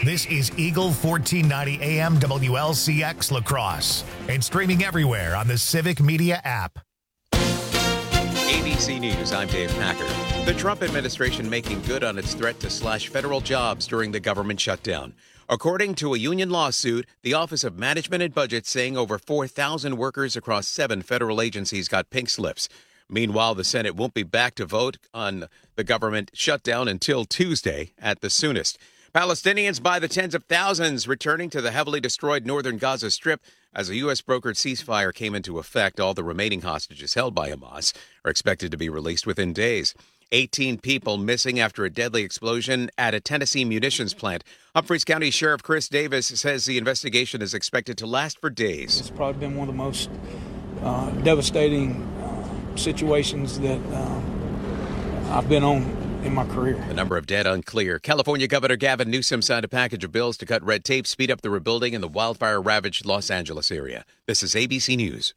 This is Eagle 1490 AM WLCX La Crosse and streaming everywhere on the Civic Media app. ABC News, I'm Dave Packer. The Trump administration making good on its threat to slash federal jobs during the government shutdown. According to a union lawsuit, the Office of Management and Budget saying over 4,000 workers across 7 federal agencies got pink slips. Meanwhile, the Senate won't be back to vote on the government shutdown until Tuesday at the soonest. Palestinians by the tens of thousands returning to the heavily destroyed northern Gaza Strip as a U.S.-brokered ceasefire came into effect. All the remaining hostages held by Hamas are expected to be released within days. 18 people missing after a deadly explosion at a Tennessee munitions plant. Humphreys County Sheriff Chris Davis says the investigation is expected to last for days. It's probably been one of the most devastating situations that I've been on in my career. The number of dead unclear. California Governor Gavin Newsom signed a package of bills to cut red tape, speed up the rebuilding in the wildfire-ravaged Los Angeles area. This is ABC News.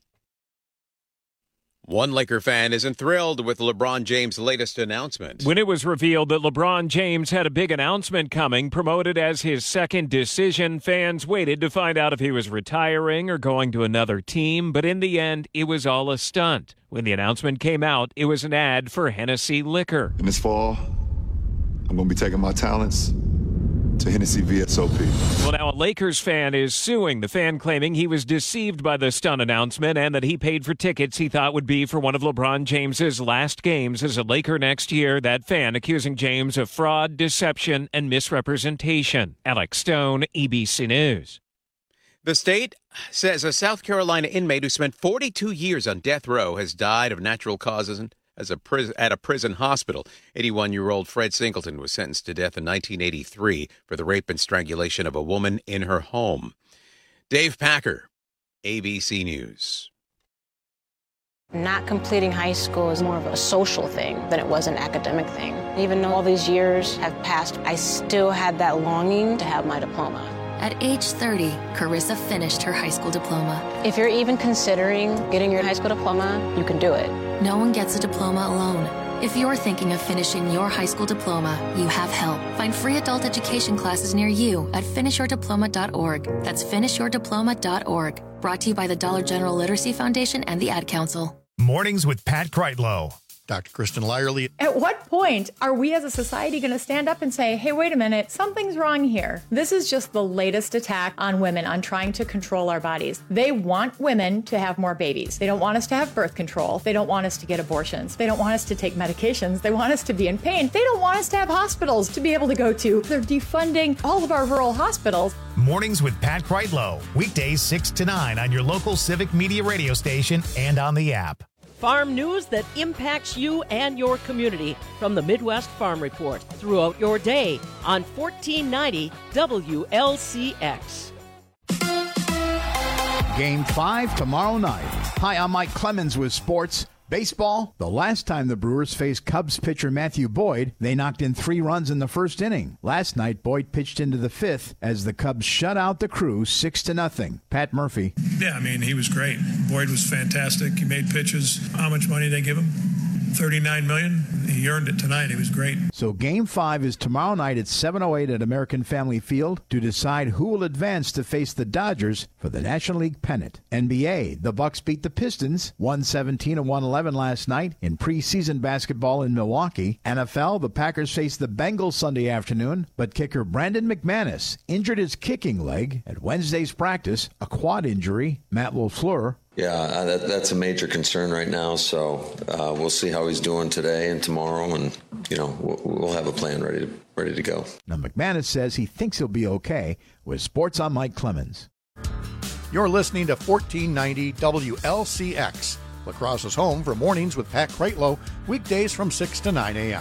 One Laker fan isn't thrilled with LeBron James' latest announcement. When it was revealed that LeBron James had a big announcement coming, promoted as his second decision, fans waited to find out if he was retiring or going to another team. But in the end, it was all a stunt. When the announcement came out, it was an ad for Hennessy Liquor. In this fall, I'm going to be taking my talents to Hennessy VSOP. Well, now a Lakers fan is suing the fan, claiming he was deceived by the stunt announcement and that he paid for tickets he thought would be for one of LeBron James's last games as a Laker next year. That fan accusing James of fraud, deception, and misrepresentation. Alex Stone, ABC News. The state says a South Carolina inmate who spent 42 years on death row has died of natural causes at a prison hospital. 81-year-old Fred Singleton was sentenced to death in 1983 for the rape and strangulation of a woman in her home. Dave Packer, ABC News. Not completing high school is more of a social thing than it was an academic thing. Even though all these years have passed, I still had that longing to have my diploma. At age 30, Carissa finished her high school diploma. If you're even considering getting your high school diploma, you can do it. No one gets a diploma alone. If you're thinking of finishing your high school diploma, you have help. Find free adult education classes near you at finishyourdiploma.org. That's finishyourdiploma.org. Brought to you by the Dollar General Literacy Foundation and the Ad Council. Mornings with Pat Kreitlow. Dr. Kristen Lyerly. At what point are we as a society going to stand up and say, hey, wait a minute, something's wrong here? This is just the latest attack on women, on trying to control our bodies. They want women to have more babies. They don't want us to have birth control. They don't want us to get abortions. They don't want us to take medications. They want us to be in pain. They don't want us to have hospitals to be able to go to. They're defunding all of our rural hospitals. Mornings with Pat Kreitlow. Weekdays 6 to 9 on your local Civic Media radio station and on the app. Farm news that impacts you and your community from the Midwest Farm Report throughout your day on 1490 WLCX. Game 5 tomorrow night. Hi, I'm Mike Clemens with sports. Baseball, the last time the Brewers faced Cubs pitcher Matthew Boyd, they knocked in 3 runs in the first inning. Last night, Boyd pitched into the 5th as the Cubs shut out the Crew 6-0. Pat Murphy. Yeah, I mean, he was great. Boyd was fantastic. He made pitches. How much money did they give him? $39 million. He earned it tonight. He was great. So Game 5 is tomorrow night at 7:08 at American Family Field to decide who will advance to face the Dodgers for the National League pennant. NBA, the Bucks beat the Pistons 117-111 last night in preseason basketball in Milwaukee. NFL, the Packers face the Bengals Sunday afternoon, but kicker Brandon McManus injured his kicking leg at Wednesday's practice, a quad injury. Matt LaFleur. Yeah, that's a major concern right now. So we'll see how he's doing today and tomorrow, and we'll have a plan ready to go. Now McManus says he thinks he'll be okay. With sports, I'm Mike Clemens. You're listening to 1490 WLCX, La Crosse's home for mornings with Pat Kreitlow, weekdays from 6 to 9 a.m.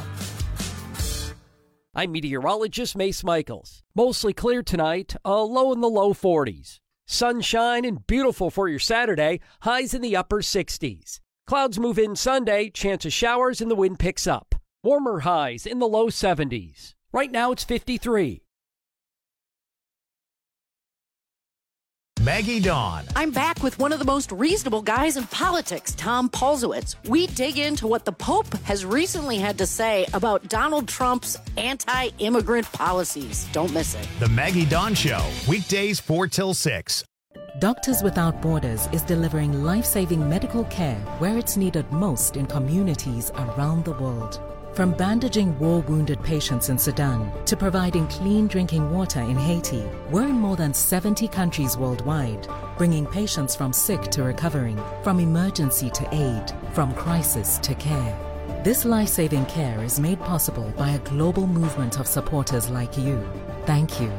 I'm meteorologist Mace Michaels. Mostly clear tonight, a low in the low 40s. Sunshine and beautiful for your Saturday, highs in the upper 60s. Clouds move in Sunday, chance of showers and the wind picks up. Warmer highs in the low 70s. Right now it's 53. Maggie Dawn. I'm back with one of the most reasonable guys in politics, Tom Polzowitz. We dig into what the Pope has recently had to say about Donald Trump's anti-immigrant policies. Don't miss it. The Maggie Dawn Show, weekdays 4 till 6. Doctors Without Borders is delivering life-saving medical care where it's needed most in communities around the world. From bandaging war-wounded patients in Sudan to providing clean drinking water in Haiti, we're in more than 70 countries worldwide, bringing patients from sick to recovering, from emergency to aid, from crisis to care. This life-saving care is made possible by a global movement of supporters like you. Thank you.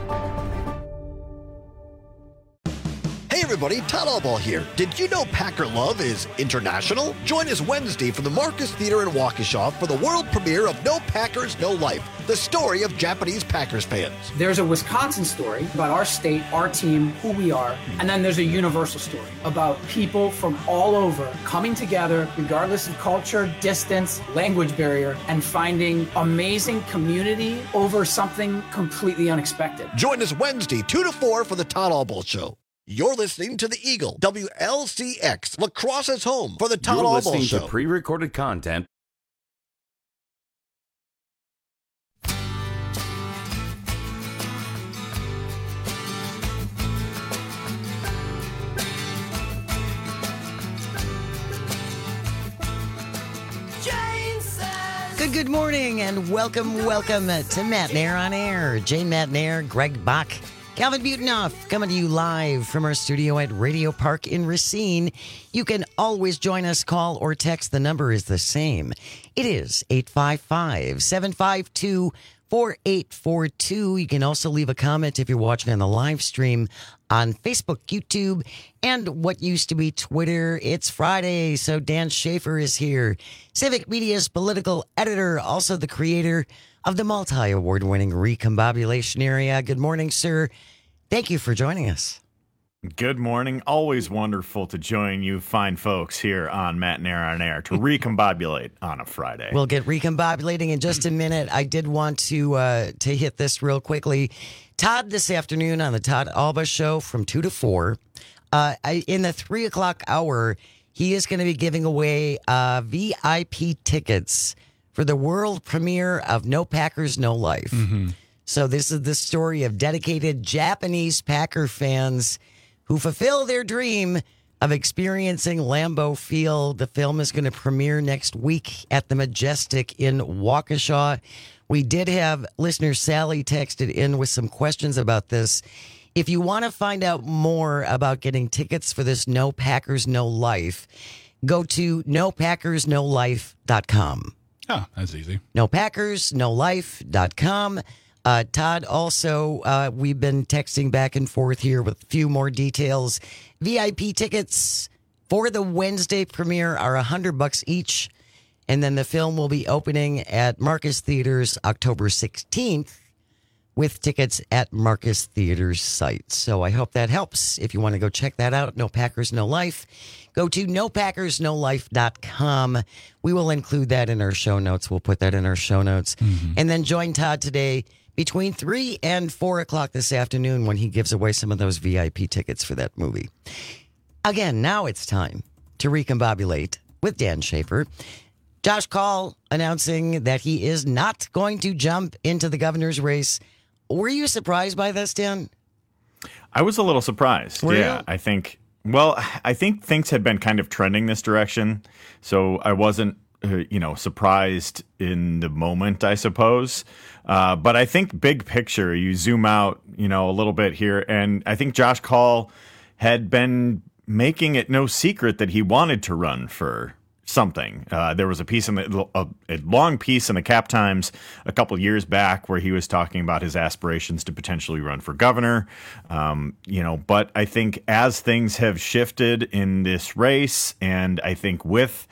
Hey everybody, Todd Allball here. Did you know Packer Love is international? Join us Wednesday from the Marcus Theater in Waukesha for the world premiere of No Packers, No Life, the story of Japanese Packers fans. There's a Wisconsin story about our state, our team, who we are, and then there's a universal story about people from all over coming together, regardless of culture, distance, language barrier, and finding amazing community over something completely unexpected. Join us Wednesday, 2 to 4 for the Todd Allball Show. You're listening to the Eagle, WLCX, La Crosse's home for the Todd Allball Show. You're listening to pre-recorded content. Good morning and welcome to Matt Nair on Air. Jane Matt Nair, Greg Bach, Calvin Butenhoff coming to you live from our studio at Radio Park in Racine. You can always join us, call or text. The number is the same. It is 855-752-4842. You can also leave a comment if you're watching on the live stream on Facebook, YouTube, and what used to be Twitter. It's Friday, so Dan Schaefer is here. Civic Media's political editor, also the creator of the multi-award-winning Recombobulation Area. Good morning, sir. Thank you for joining us. Good morning. Always wonderful to join you fine folks here on Matt Nair on Air to recombobulate on a Friday. We'll get recombobulating in just a minute. I did want to hit this real quickly. Todd this afternoon on the Todd Alba Show from 2 to 4. In the 3 o'clock hour, he is going to be giving away VIP tickets for the world premiere of No Packers, No Life. Mm-hmm. So this is the story of dedicated Japanese Packer fans who fulfill their dream of experiencing Lambeau Field. The film is going to premiere next week at the Majestic in Waukesha. We did have listener Sally texted in with some questions about this. If you want to find out more about getting tickets for this No Packers, No Life, go to nopackersnolife.com. Oh, that's easy. nopackersnolife.com. Todd, also, we've been texting back and forth here with a few more details. VIP tickets for the Wednesday premiere are $100 each. And then the film will be opening at Marcus Theaters October 16th with tickets at Marcus Theaters site. So I hope that helps. If you want to go check that out, No Packers, No Life, go to nopackersnolife.com. We will include that in our show notes. We'll put that in our show notes. Mm-hmm. And then join Todd today between 3 and 4 o'clock this afternoon when he gives away some of those VIP tickets for that movie. Again, now it's time to recombobulate with Dan Schaefer. Josh Kaul announcing that he is not going to jump into the governor's race. Were you surprised by this, Dan? I was a little surprised. Were you? I think things had been kind of trending this direction, so I wasn't, surprised in the moment, I suppose. But I think big picture, you zoom out, a little bit here, and I think Josh Kaul had been making it no secret that he wanted to run for something. There was a long piece in the Cap Times a couple years back where he was talking about his aspirations to potentially run for governor. But I think as things have shifted in this race, and I think with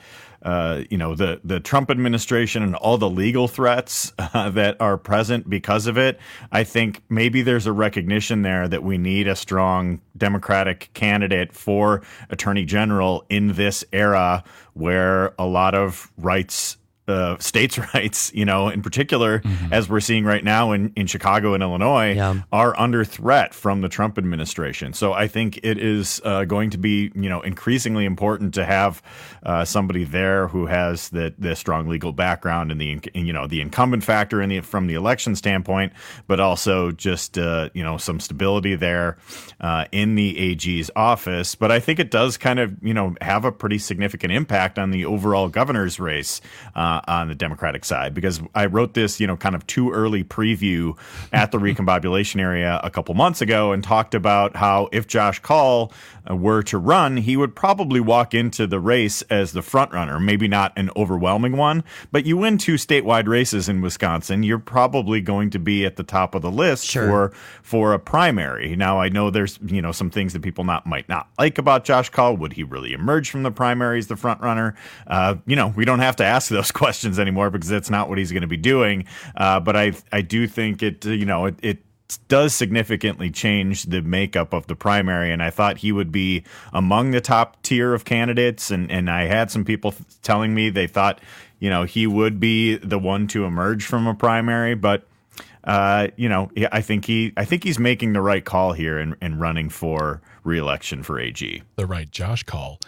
the Trump administration and all the legal threats that are present because of it, I think maybe there's a recognition there that we need a strong Democratic candidate for Attorney General in this era where a lot of rights states' rights, in particular, as we're seeing right now in Chicago and Illinois, are under threat from the Trump administration. So I think it is going to be, increasingly important to have somebody there who has the strong legal background and the incumbent factor from the election standpoint, but also just some stability there in the AG's office. But I think it does kind of have a pretty significant impact on the overall governor's race on the Democratic side, because I wrote this, kind of too early preview at the recombobulation area a couple months ago and talked about how if Josh Kaul were to run, he would probably walk into the race as the front runner, maybe not an overwhelming one, but you win 2 statewide races in Wisconsin, you're probably going to be at the top of the list for a primary. Now, I know there's, some things that people might not like about Josh Kaul. Would he really emerge from the primary as the front runner? We don't have to ask those questions anymore because that's not what he's going to be doing. But I do think it does significantly change the makeup of the primary, and I thought he would be among the top tier of candidates. And I had some people telling me they thought, he would be the one to emerge from a primary, but. I think he's making the right call here and running for re-election for AG. The right Josh Kaul.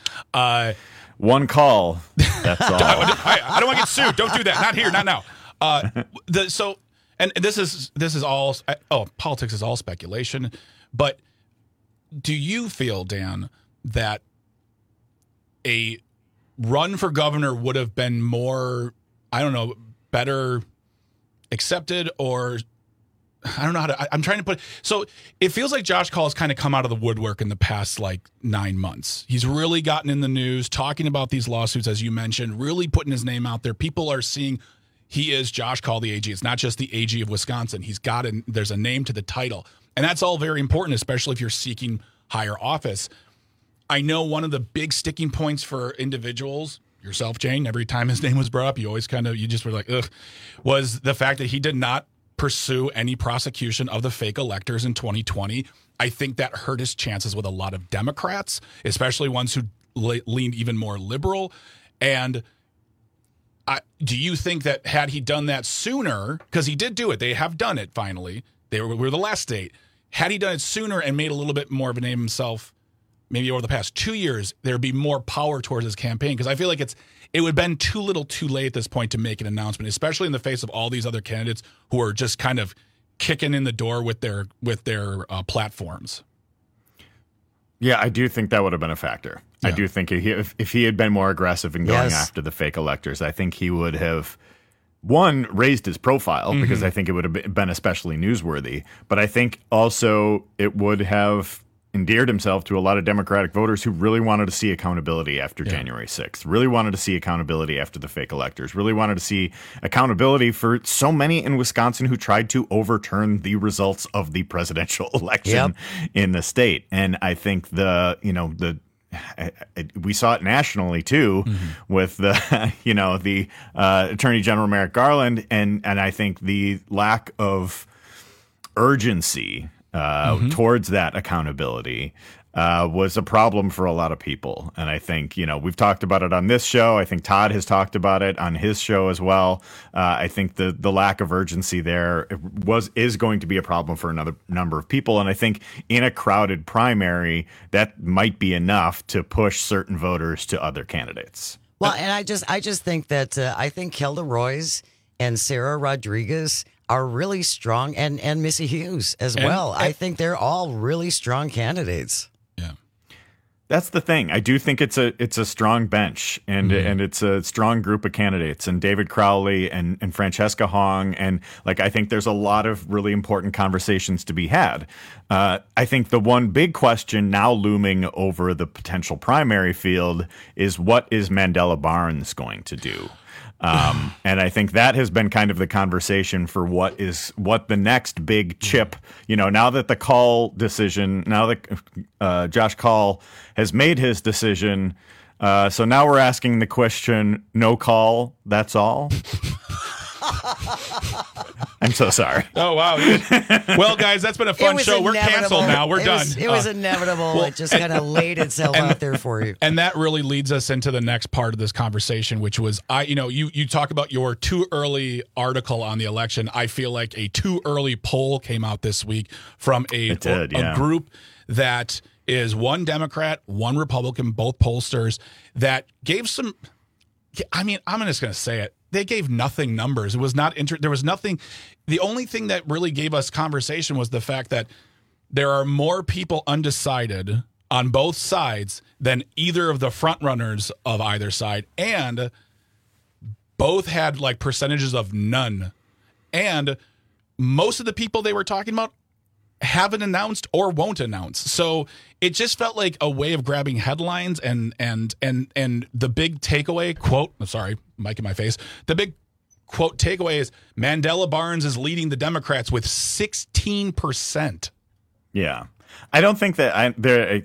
One call. That's all. I don't want to get sued. Don't do that. Not here. Not now. And this is all. Politics is all speculation. But do you feel, Dan, that a run for governor would have been more, better accepted, or I don't know how to, I'm trying to put it. So it feels like Josh Kaul has kind of come out of the woodwork in the past 9 months. He's really gotten in the news, talking about these lawsuits, as you mentioned, really putting his name out there. People are seeing he is Josh Kaul, the AG. It's not just the AG of Wisconsin. There's a name to the title. And that's all very important, especially if you're seeking higher office. I know one of the big sticking points for individuals, yourself, Jane, every time his name was brought up, you just were like, ugh, was the fact that he did not pursue any prosecution of the fake electors in 2020. I think that hurt his chances with a lot of Democrats, especially ones who leaned even more liberal. And do you think that had he done that sooner, because he did do it, they have done it finally, we're the last state, had he done it sooner and made a little bit more of a name himself, maybe over the past 2 years, there'd be more power towards his campaign? Because I feel like it would have been too little too late at this point to make an announcement, especially in the face of all these other candidates who are just kind of kicking in the door with their platforms. Yeah, I do think that would have been a factor. Yeah. I do think if he had been more aggressive in going after the fake electors, I think he would have, one, raised his profile, because I think it would have been especially newsworthy. But I think also it would have endeared himself to a lot of Democratic voters who really wanted to see accountability after January 6th, really wanted to see accountability after the fake electors, really wanted to see accountability for so many in Wisconsin who tried to overturn the results of the presidential election in the state. And I think we saw it nationally too, with the Attorney General Merrick Garland, and I think the lack of urgency towards that accountability was a problem for a lot of people. And I think, we've talked about it on this show. I think Todd has talked about it on his show as well. I think the lack of urgency there is going to be a problem for another number of people. And I think in a crowded primary, that might be enough to push certain voters to other candidates. Well, and I just think that I think Kelda Roys and Sarah Rodriguez are really strong, and Missy Hughes as well. I think they're all really strong candidates. Yeah, that's the thing. I do think it's a strong bench, and it's a strong group of candidates. And David Crowley and Francesca Hong, and I think there's a lot of really important conversations to be had. I think the one big question now looming over the potential primary field is, what is Mandela Barnes going to do? And I think that has been kind of the conversation for what the next big chip, now that the Kaul decision, now that Josh Kaul has made his decision. So now we're asking the question, no call, that's all. I'm so sorry. Oh, wow. Well, guys, that's been a fun show. We're canceled now. We're done. It was inevitable. It just kind of laid itself out there for you. And that really leads us into the next part of this conversation, which was, you talk about your too early article on the election. I feel like a too early poll came out this week from a group that is one Democrat, one Republican, both pollsters, that gave some, I'm just going to say it. They gave nothing numbers. It was not there was nothing. The only thing that really gave us conversation was the fact that there are more people undecided on both sides than either of the front runners of either side, and both had like percentages of none. And most of the people they were talking about haven't announced or won't announce. So it just felt like a way of grabbing headlines and the big takeaway quote, I'm sorry, mic in my face. The big quote takeaway is Mandela Barnes is leading the Democrats with 16%. Yeah. I don't think that I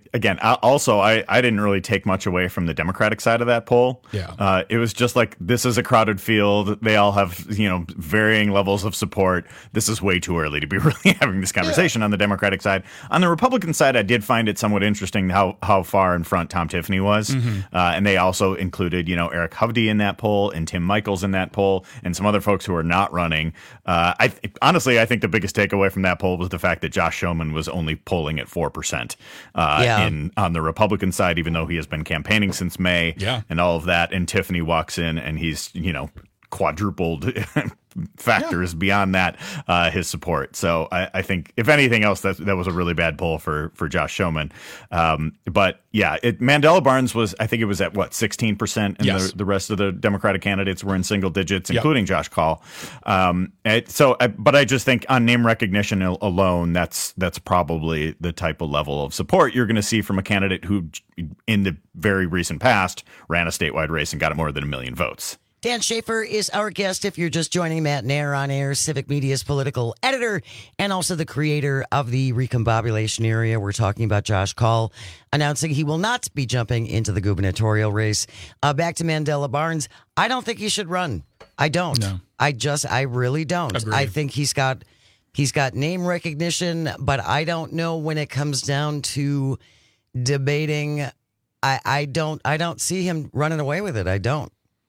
didn't really take much away from the Democratic side of that poll. Yeah. It was just like, this is a crowded field. They all have, varying levels of support. This is way too early to be really having this conversation on the Democratic side. On the Republican side, I did find it somewhat interesting how far in front Tom Tiffany was. Mm-hmm. And they also included, Eric Hovde in that poll and Tim Michels in that poll and some other folks who are not running. Honestly, I think the biggest takeaway from that poll was the fact that Josh Schoeman was only polling at 4% on the Republican side, even though he has been campaigning since May and all of that. And Tiffany walks in and he's, quadrupled factors beyond that, his support. So I think if anything else, that was a really bad poll for Josh Schoeman. But yeah, Mandela Barnes was, I think it was at 16%, and the rest of the Democratic candidates were in single digits, including Josh Kaul. But I just think on name recognition alone, that's probably the type of level of support you're going to see from a candidate who, in the very recent past, ran a statewide race and got more than 1 million votes. Dan Schaefer is our guest. If you're just joining, Matt Nair on air, Civic Media's political editor, and also the creator of the Recombobulation Area. We're talking about Josh Kaul announcing he will not be jumping into the gubernatorial race. Back to Mandela Barnes. I don't think he should run. I don't. No. I really don't. Agreed. I think he's got name recognition, but I don't know when it comes down to debating. I don't see him running away with it. I don't.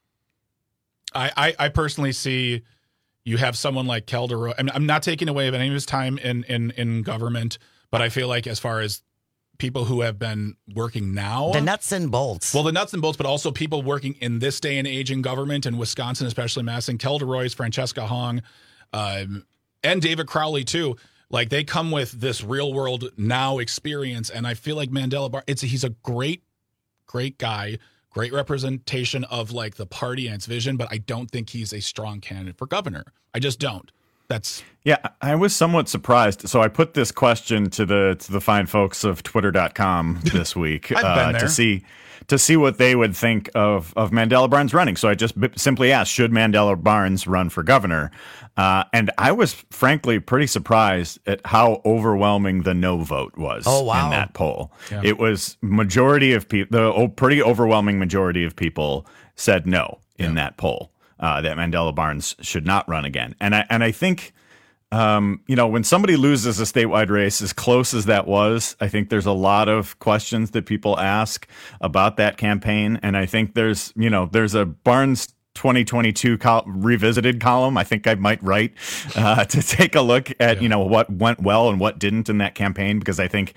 I personally see you have someone like Calderoy. I'm not taking away of any of his time in government, but I feel like as far as people who have been working now. The nuts and bolts. Well, the nuts and bolts, but also people working in this day and age in government in Wisconsin, especially Madison. Calderoy's, Francesca Hong, and David Crowley, too. Like, they come with this real-world now experience, and I feel like Mandela Barnes, he's a great guy. Great representation of like the party and its vision, but I don't think he's a strong candidate for governor. I just don't. I was somewhat surprised. So I put this question to the fine folks of Twitter.com this week to see what they would think of Mandela Barnes running. So I just simply asked, should Mandela Barnes run for governor? And I was frankly pretty surprised at how overwhelming the no vote was in that poll. Yeah. It was majority of people, pretty overwhelming majority of people said no in that poll, that Mandela Barnes should not run again. And I think, when somebody loses a statewide race as close as that was, I think there's a lot of questions that people ask about that campaign. And I think there's a Barnes 2022 revisited column I think I might write to take a look at what went well and what didn't in that campaign, because I think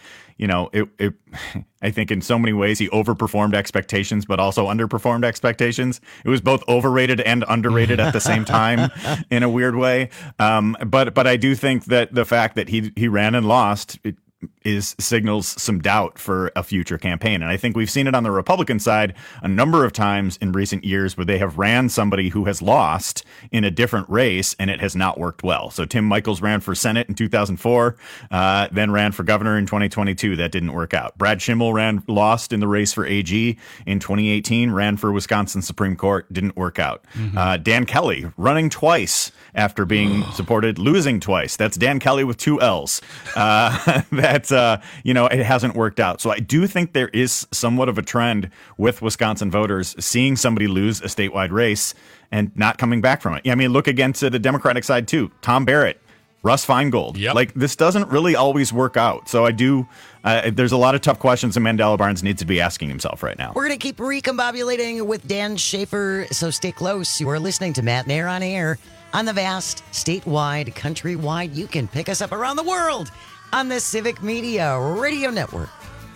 I think in so many ways he overperformed expectations but also underperformed expectations. It was both overrated and underrated at the same time in a weird way, but I do think that the fact that he ran and lost signals some doubt for a future campaign. And I think we've seen it on the Republican side a number of times in recent years where they have ran somebody who has lost in a different race and it has not worked well. So Tim Michels ran for Senate in 2004, then ran for governor in 2022. That didn't work out. Brad Schimmel lost in the race for AG in 2018, ran for Wisconsin Supreme Court, didn't work out. Mm-hmm. Dan Kelly running twice after being supported, losing twice. That's Dan Kelly with 2 L's. that, it hasn't worked out. So I do think there is somewhat of a trend with Wisconsin voters seeing somebody lose a statewide race and not coming back from it. I mean, look again to the Democratic side, too. Tom Barrett, Russ Feingold. Yep. Like, this doesn't really always work out. So I do, there's a lot of tough questions that Mandela Barnes needs to be asking himself right now. We're going to keep recombobulating with Dan Schaefer, so stay close. You are listening to Matt Nair on Air on the vast, statewide, countrywide. You can pick us up around the world on the Civic Media Radio Network.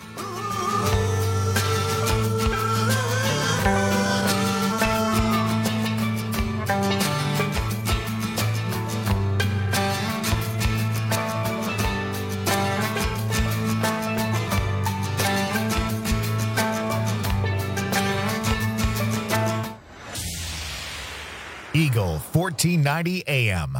Eagle 1490 AM.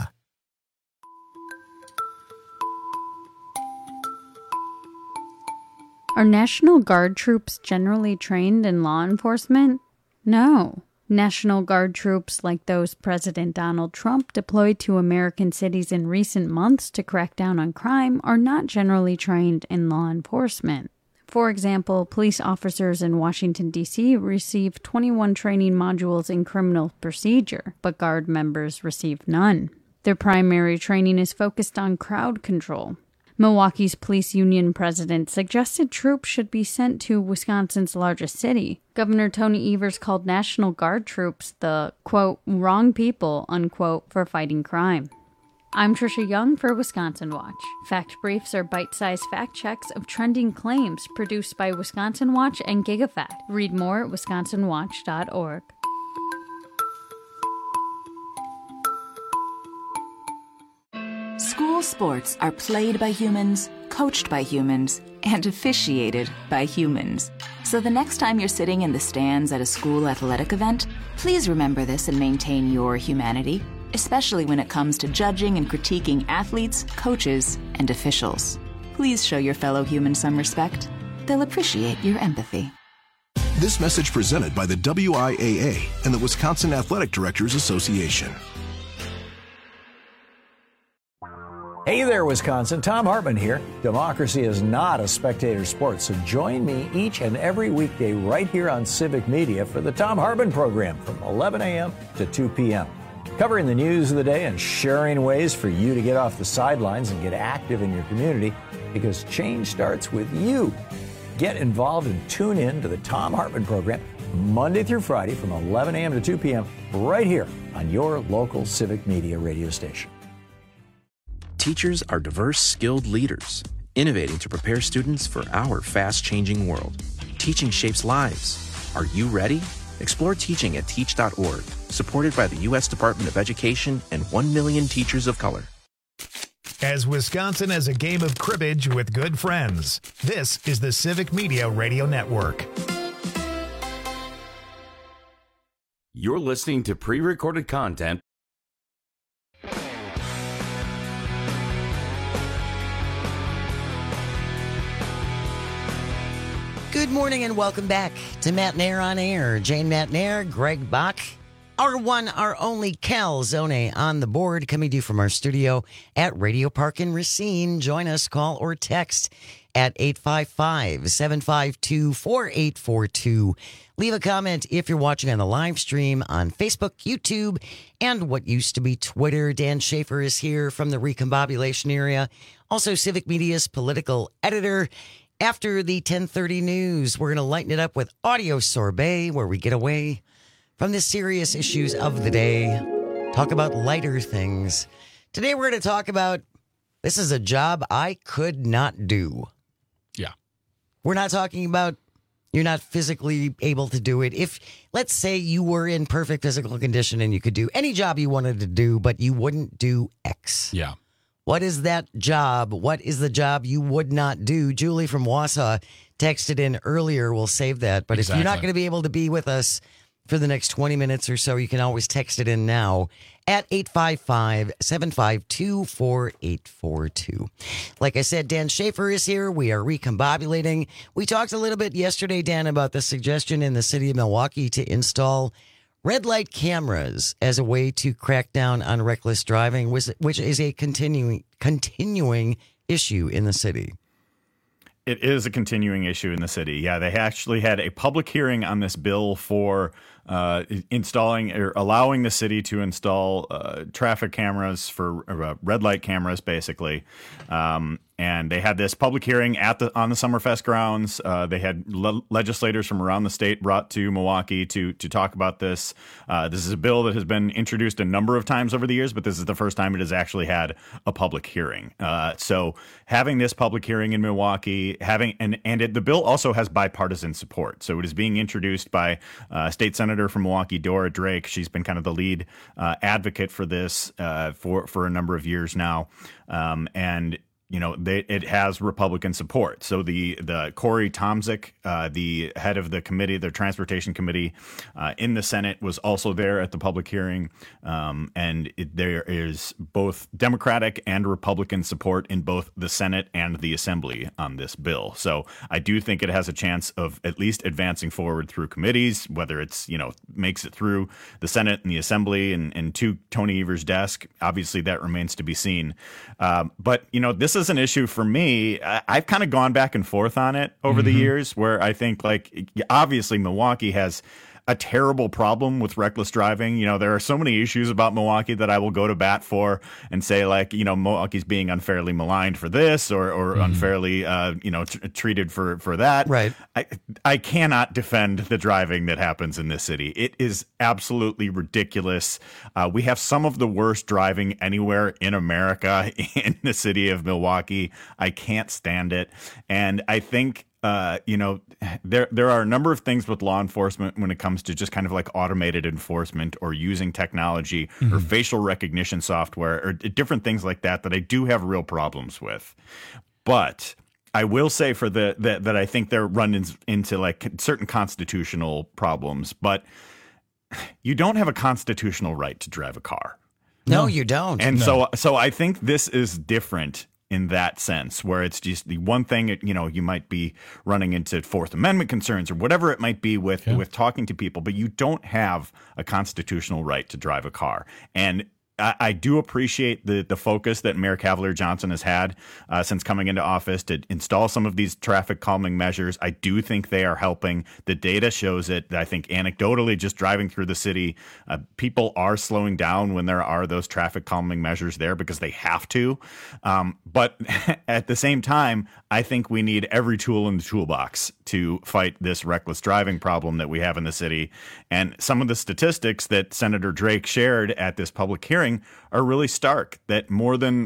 Are National Guard troops generally trained in law enforcement? No. National Guard troops like those President Donald Trump deployed to American cities in recent months to crack down on crime are not generally trained in law enforcement. For example, police officers in Washington, D.C. receive 21 training modules in criminal procedure, but Guard members receive none. Their primary training is focused on crowd control. Milwaukee's police union president suggested troops should be sent to Wisconsin's largest city. Governor Tony Evers called National Guard troops the, quote, wrong people, unquote, for fighting crime. I'm Trisha Young for Wisconsin Watch. Fact briefs are bite-sized fact checks of trending claims produced by Wisconsin Watch and GigaFact. Read more at wisconsinwatch.org. School sports are played by humans, coached by humans, and officiated by humans. So the next time you're sitting in the stands at a school athletic event, please remember this and maintain your humanity, especially when it comes to judging and critiquing athletes, coaches, and officials. Please show your fellow humans some respect. They'll appreciate your empathy. This message presented by the WIAA and the Wisconsin Athletic Directors Association. Hey there, Wisconsin. Tom Hartman here. Democracy is not a spectator sport, so join me each and every weekday right here on Civic Media for the Tom Hartman program from 11 a.m. to 2 p.m. Covering the news of the day and sharing ways for you to get off the sidelines and get active in your community, because change starts with you. Get involved and tune in to the Tom Hartman program Monday through Friday from 11 a.m. to 2 p.m. right here on your local Civic Media radio station. Teachers are diverse, skilled leaders, innovating to prepare students for our fast-changing world. Teaching shapes lives. Are you ready? Explore teaching at teach.org, supported by the U.S. Department of Education and 1 million teachers of color. As Wisconsin has a game of cribbage with good friends, this is the Civic Media Radio Network. You're listening to pre-recorded content. Good morning and welcome back to Matt Nair on Air. Jane Matt Nair, Greg Bach, our one, our only Cal Zone on the board, coming to you from our studio at Radio Park in Racine. Join us, call or text at 855-752-4842. Leave a comment if you're watching on the live stream on Facebook, YouTube, and what used to be Twitter. Dan Schaefer is here from the Recombobulation area. Also, Civic Media's political editor. After the 10:30 news, we're going to lighten it up with Audio Sorbet, where we get away from the serious issues of the day, talk about lighter things. Today, we're going to talk about, this is a job I could not do. Yeah. We're not talking about you're not physically able to do it. If, let's say you were in perfect physical condition and you could do any job you wanted to do, but you wouldn't do X. Yeah. What is that job? What is the job you would not do? Julie from Wausau texted in earlier. We'll save that. But If you're not going to be able to be with us for the next 20 minutes or so, you can always text it in now at 855-752-4842. Like I said, Dan Schaefer is here. We are recombobulating. We talked a little bit yesterday, Dan, about the suggestion in the city of Milwaukee to install red light cameras as a way to crack down on reckless driving, which is a continuing issue in the city. It is a continuing issue in the city. Yeah, they actually had a public hearing on this bill for installing or allowing the city to install traffic cameras for red light cameras, basically. And they had this public hearing on the Summerfest grounds. They had legislators from around the state brought to Milwaukee to talk about this. This is a bill that has been introduced a number of times over the years, but this is the first time it has actually had a public hearing. So having this public hearing in Milwaukee, the bill also has bipartisan support. So it is being introduced by State Senator from Milwaukee, Dora Drake. She's been kind of the lead advocate for this for a number of years now, and it has Republican support. So the Corey Tomczyk, the head of the committee, the transportation committee in the Senate, was also there at the public hearing. And there is both Democratic and Republican support in both the Senate and the Assembly on this bill. So I do think it has a chance of at least advancing forward through committees, whether it's, makes it through the Senate and the Assembly and to Tony Evers' desk. Obviously, that remains to be seen. But this is an issue for me. I've kind of gone back and forth on it over the years, where I think, obviously Milwaukee has a terrible problem with reckless driving. There are so many issues about Milwaukee that I will go to bat for and say, Milwaukee's being unfairly maligned for this or unfairly, treated for that. Right. I cannot defend the driving that happens in this city. It is absolutely ridiculous. We have some of the worst driving anywhere in America in the city of Milwaukee. I can't stand it. And I think there are a number of things with law enforcement when it comes to just kind of automated enforcement or using technology or facial recognition software or different things like that I do have real problems with. But I will say that I think they're run into certain constitutional problems. But you don't have a constitutional right to drive a car. No, you don't. And so I think this is different in that sense, where it's just the one thing, you might be running into Fourth Amendment concerns or whatever it might be with talking to people, but you don't have a constitutional right to drive a car. And I do appreciate the focus that Mayor Cavalier Johnson has had since coming into office to install some of these traffic calming measures. I do think they are helping. The data shows it. I think anecdotally, just driving through the city, people are slowing down when there are those traffic calming measures there because they have to. But at the same time, I think we need every tool in the toolbox to fight this reckless driving problem that we have in the city. And some of the statistics that Senator Drake shared at this public hearing are really stark, that more than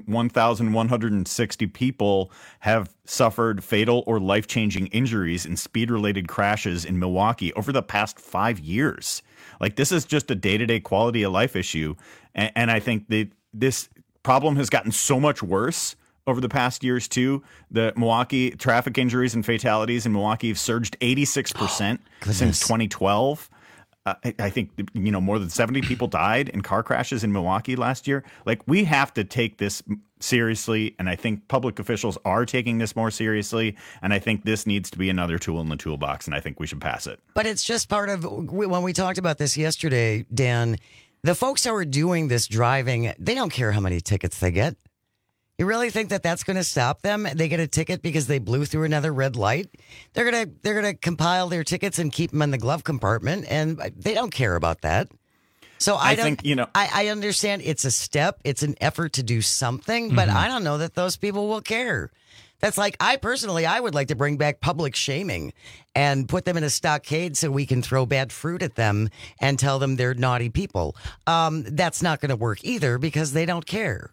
1,160 people have suffered fatal or life-changing injuries in speed-related crashes in Milwaukee over the past 5 years. This is just a day-to-day quality of life issue. And I think that this problem has gotten so much worse over the past years, too. The Milwaukee traffic injuries and fatalities in Milwaukee have surged 86% since 2012. I think, more than 70 people died in car crashes in Milwaukee last year. We have to take this seriously, and I think public officials are taking this more seriously, and I think this needs to be another tool in the toolbox, and I think we should pass it. But it's just part of, when we talked about this yesterday, Dan, the folks who are doing this driving, they don't care how many tickets they get. You really think that that's going to stop them? They get a ticket because they blew through another red light? They're gonna compile their tickets and keep them in the glove compartment, and they don't care about that. So I think, I understand it's a step, it's an effort to do something, but I don't know that those people will care. That's I would like to bring back public shaming and put them in a stockade so we can throw bad fruit at them and tell them they're naughty people. That's not going to work either because they don't care.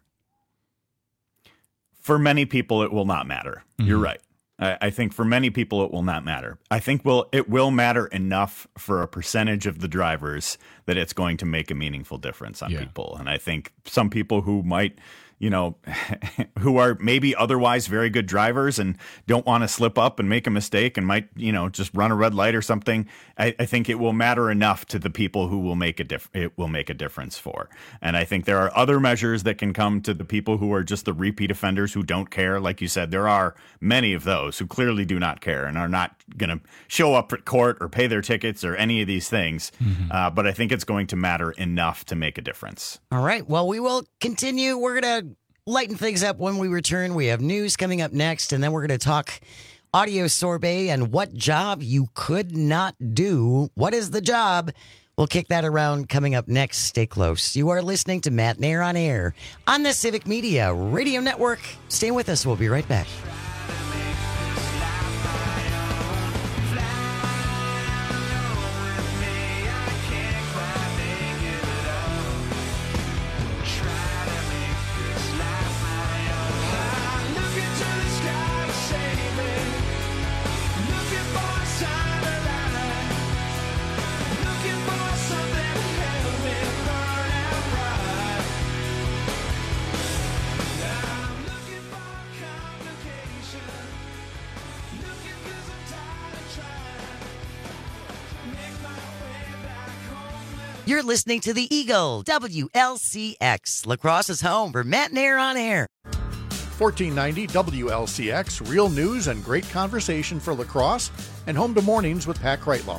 For many people, it will not matter. You're right. I think for many people, it will not matter. I think it will matter enough for a percentage of the drivers that it's going to make a meaningful difference on people. And I think some people who might, who are maybe otherwise very good drivers and don't want to slip up and make a mistake and might, just run a red light or something. I think it will matter enough to the people who will make it will make a difference for. And I think there are other measures that can come to the people who are just the repeat offenders who don't care. Like you said, there are many of those who clearly do not care and are not going to show up at court or pay their tickets or any of these things. But I think it's going to matter enough to make a difference. All right. Well, we will continue. We're going to lighten things up when we return. We have news coming up next, and then we're going to talk audio sorbet, and what job you could not do. What is the job? We'll kick that around coming up next. Stay close. You are listening to Matt Nair on Air on the Civic Media Radio Network. Stay with us. We'll be right back. You're listening to the Eagle, WLCX. La Crosse is home for Matt Nair on Air. 1490 WLCX, real news and great conversation for La Crosse, and home to mornings with Pat Kreitlow.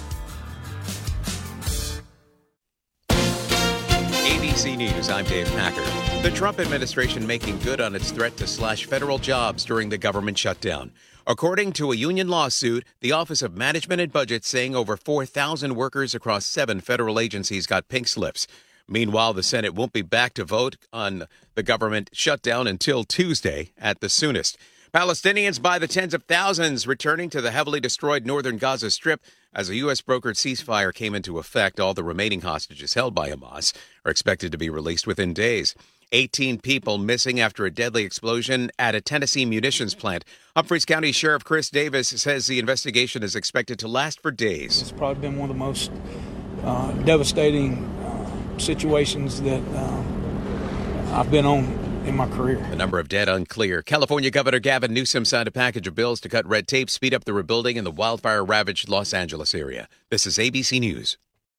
ABC News, I'm Dave Packer. The Trump administration making good on its threat to slash federal jobs during the government shutdown. According to a union lawsuit, the Office of Management and Budget saying over 4,000 workers across 7 federal agencies got pink slips. Meanwhile, the Senate won't be back to vote on the government shutdown until Tuesday at the soonest. Palestinians by the tens of thousands returning to the heavily destroyed northern Gaza Strip as a U.S.-brokered ceasefire came into effect. All the remaining hostages held by Hamas are expected to be released within days. 18 people missing after a deadly explosion at a Tennessee munitions plant. Humphreys County Sheriff Chris Davis says the investigation is expected to last for days. It's probably been one of the most devastating situations that I've been on in my career. The number of dead unclear. California Governor Gavin Newsom signed a package of bills to cut red tape, speed up the rebuilding in the wildfire-ravaged Los Angeles area. This is ABC News.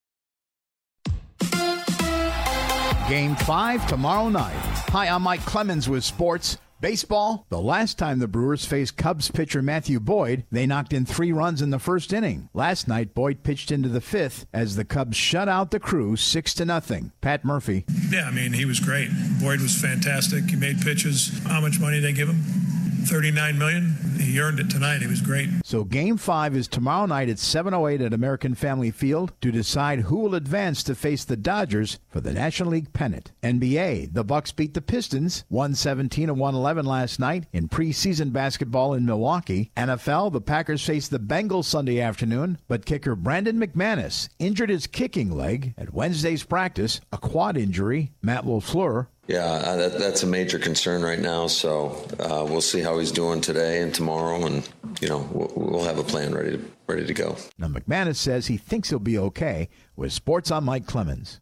Game 5 tomorrow night. Hi, I'm Mike Clemens with sports. Baseball, the last time the Brewers faced Cubs pitcher Matthew Boyd, they knocked in 3 runs in the first inning. Last night, Boyd pitched into the 5th as the Cubs shut out the Crew 6-0. Pat Murphy. Yeah, I mean, he was great. Boyd was fantastic. He made pitches. How much money did they give him? $39 million. He earned it tonight. He was great. So Game 5 is tomorrow night at 7:08 at American Family Field to decide who will advance to face the Dodgers for the National League pennant. NBA, the Bucks beat the Pistons 117-111 last night in preseason basketball in Milwaukee. NFL, the Packers face the Bengals Sunday afternoon, but kicker Brandon McManus injured his kicking leg at Wednesday's practice, a quad injury. Matt LaFleur. Yeah, that's a major concern right now. So we'll see how he's doing today and tomorrow, and we'll have a plan ready to go. Now McManus says he thinks he'll be okay. With sports, I'm Mike Clemens.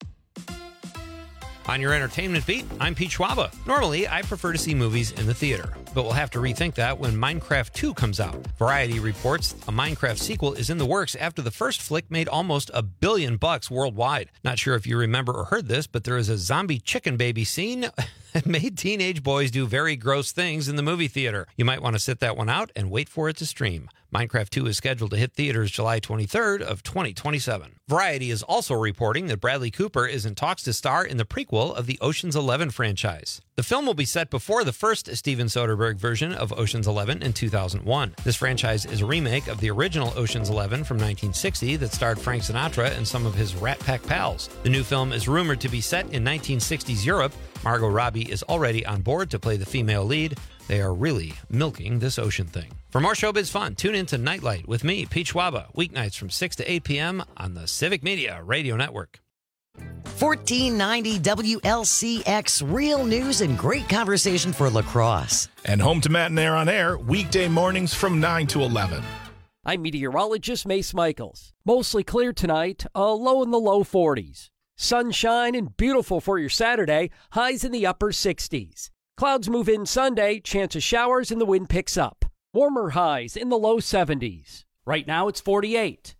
On your entertainment beat, I'm Pete Schwaba. Normally, I prefer to see movies in the theater, but we'll have to rethink that when Minecraft 2 comes out. Variety reports a Minecraft sequel is in the works after the first flick made almost $1 billion worldwide. Not sure if you remember or heard this, but there is a zombie chicken baby scene that made teenage boys do very gross things in the movie theater. You might want to sit that one out and wait for it to stream. Minecraft 2 is scheduled to hit theaters July 23rd of 2027. Variety is also reporting that Bradley Cooper is in talks to star in the prequel of the Ocean's 11 franchise. The film will be set before the first Steven Soderbergh version of Ocean's 11 in 2001. This franchise is a remake of the original Ocean's 11 from 1960 that starred Frank Sinatra and some of his Rat Pack pals. The new film is rumored to be set in 1960s Europe. Margot Robbie is already on board to play the female lead. They are really milking this ocean thing. For more showbiz fun, tune in to Nightlight with me, Pete Schwaba, weeknights from 6 to 8 p.m. on the Civic Media Radio Network. 1490 WLCX, real news and great conversation for La Crosse. And home to Matt Nair on Air, weekday mornings from 9 to 11. I'm meteorologist Mace Michaels. Mostly clear tonight, a low in the low 40s. Sunshine and beautiful for your Saturday, highs in the upper 60s. Clouds move in Sunday, chance of showers and the wind picks up. Warmer highs in the low 70s. Right now it's 48.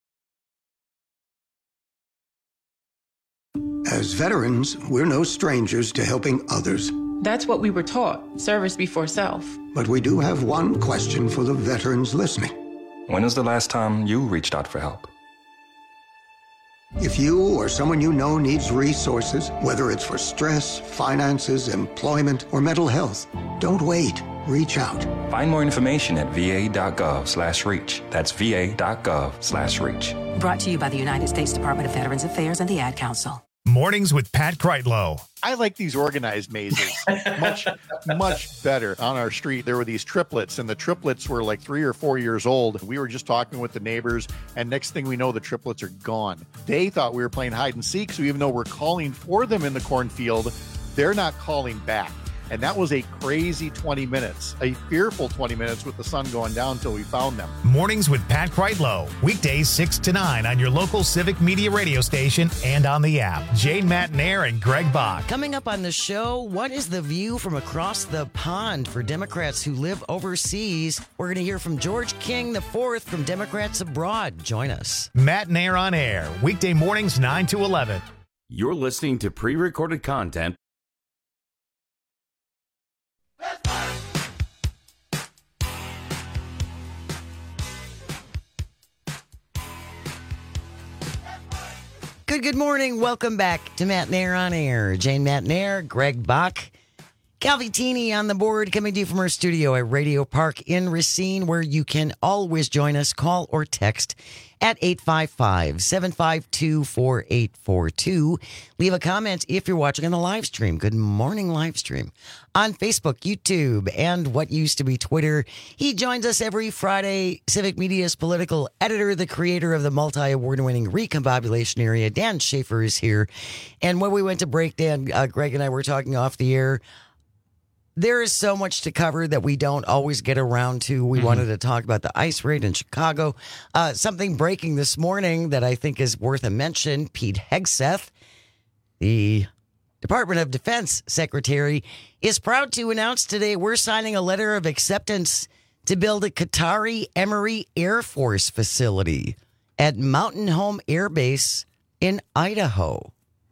As veterans, we're no strangers to helping others. That's what we were taught, service before self. But we do have one question for the veterans listening. When is the last time you reached out for help? If you or someone you know needs resources, whether it's for stress, finances, employment, or mental health, don't wait. Reach out. Find more information at va.gov/reach. That's va.gov/reach. Brought to you by the United States Department of Veterans Affairs and the Ad Council. Mornings with Pat Kreitlow. I like these organized mazes much better. On our street, there were these triplets, and the triplets were like 3 or 4 years old. We were just talking with the neighbors, and next thing we know, the triplets are gone. They thought we were playing hide and seek, so even though we're calling for them in the cornfield, they're not calling back. And that was a crazy 20 minutes, a fearful 20 minutes with the sun going down until we found them. Mornings with Pat Kreitlow. Weekdays 6 to 9 on your local Civic Media radio station and on the app. Jane Matnair and Greg Bach. Coming up on the show, what is the view from across the pond for Democrats who live overseas? We're going to hear from George King IV from Democrats Abroad. Join us. Matnair on air. Weekday mornings 9 to 11. You're listening to pre-recorded content. Good morning. Welcome back to Matnair on Air. Jane Matnair, Greg Bach, Calvi Teeny on the board, coming to you from our studio at Radio Park in Racine, where you can always join us, call or text at 855-752-4842. Leave a comment if you're watching on the live stream. Good morning, live stream. On Facebook, YouTube, and what used to be Twitter. He joins us every Friday. Civic Media's political editor, the creator of the multi-award-winning Recombobulation Area, Dan Schaefer, is here. And when we went to break, Dan, Greg and I were talking off the air. There is so much to cover that we don't always get around to. We wanted to talk about the ICE raid in Chicago. Something breaking this morning that I think is worth a mention. Pete Hegseth, the Department of Defense Secretary, is proud to announce today we're signing a letter of acceptance to build a Qatari Emory Air Force facility at Mountain Home Air Base in Idaho.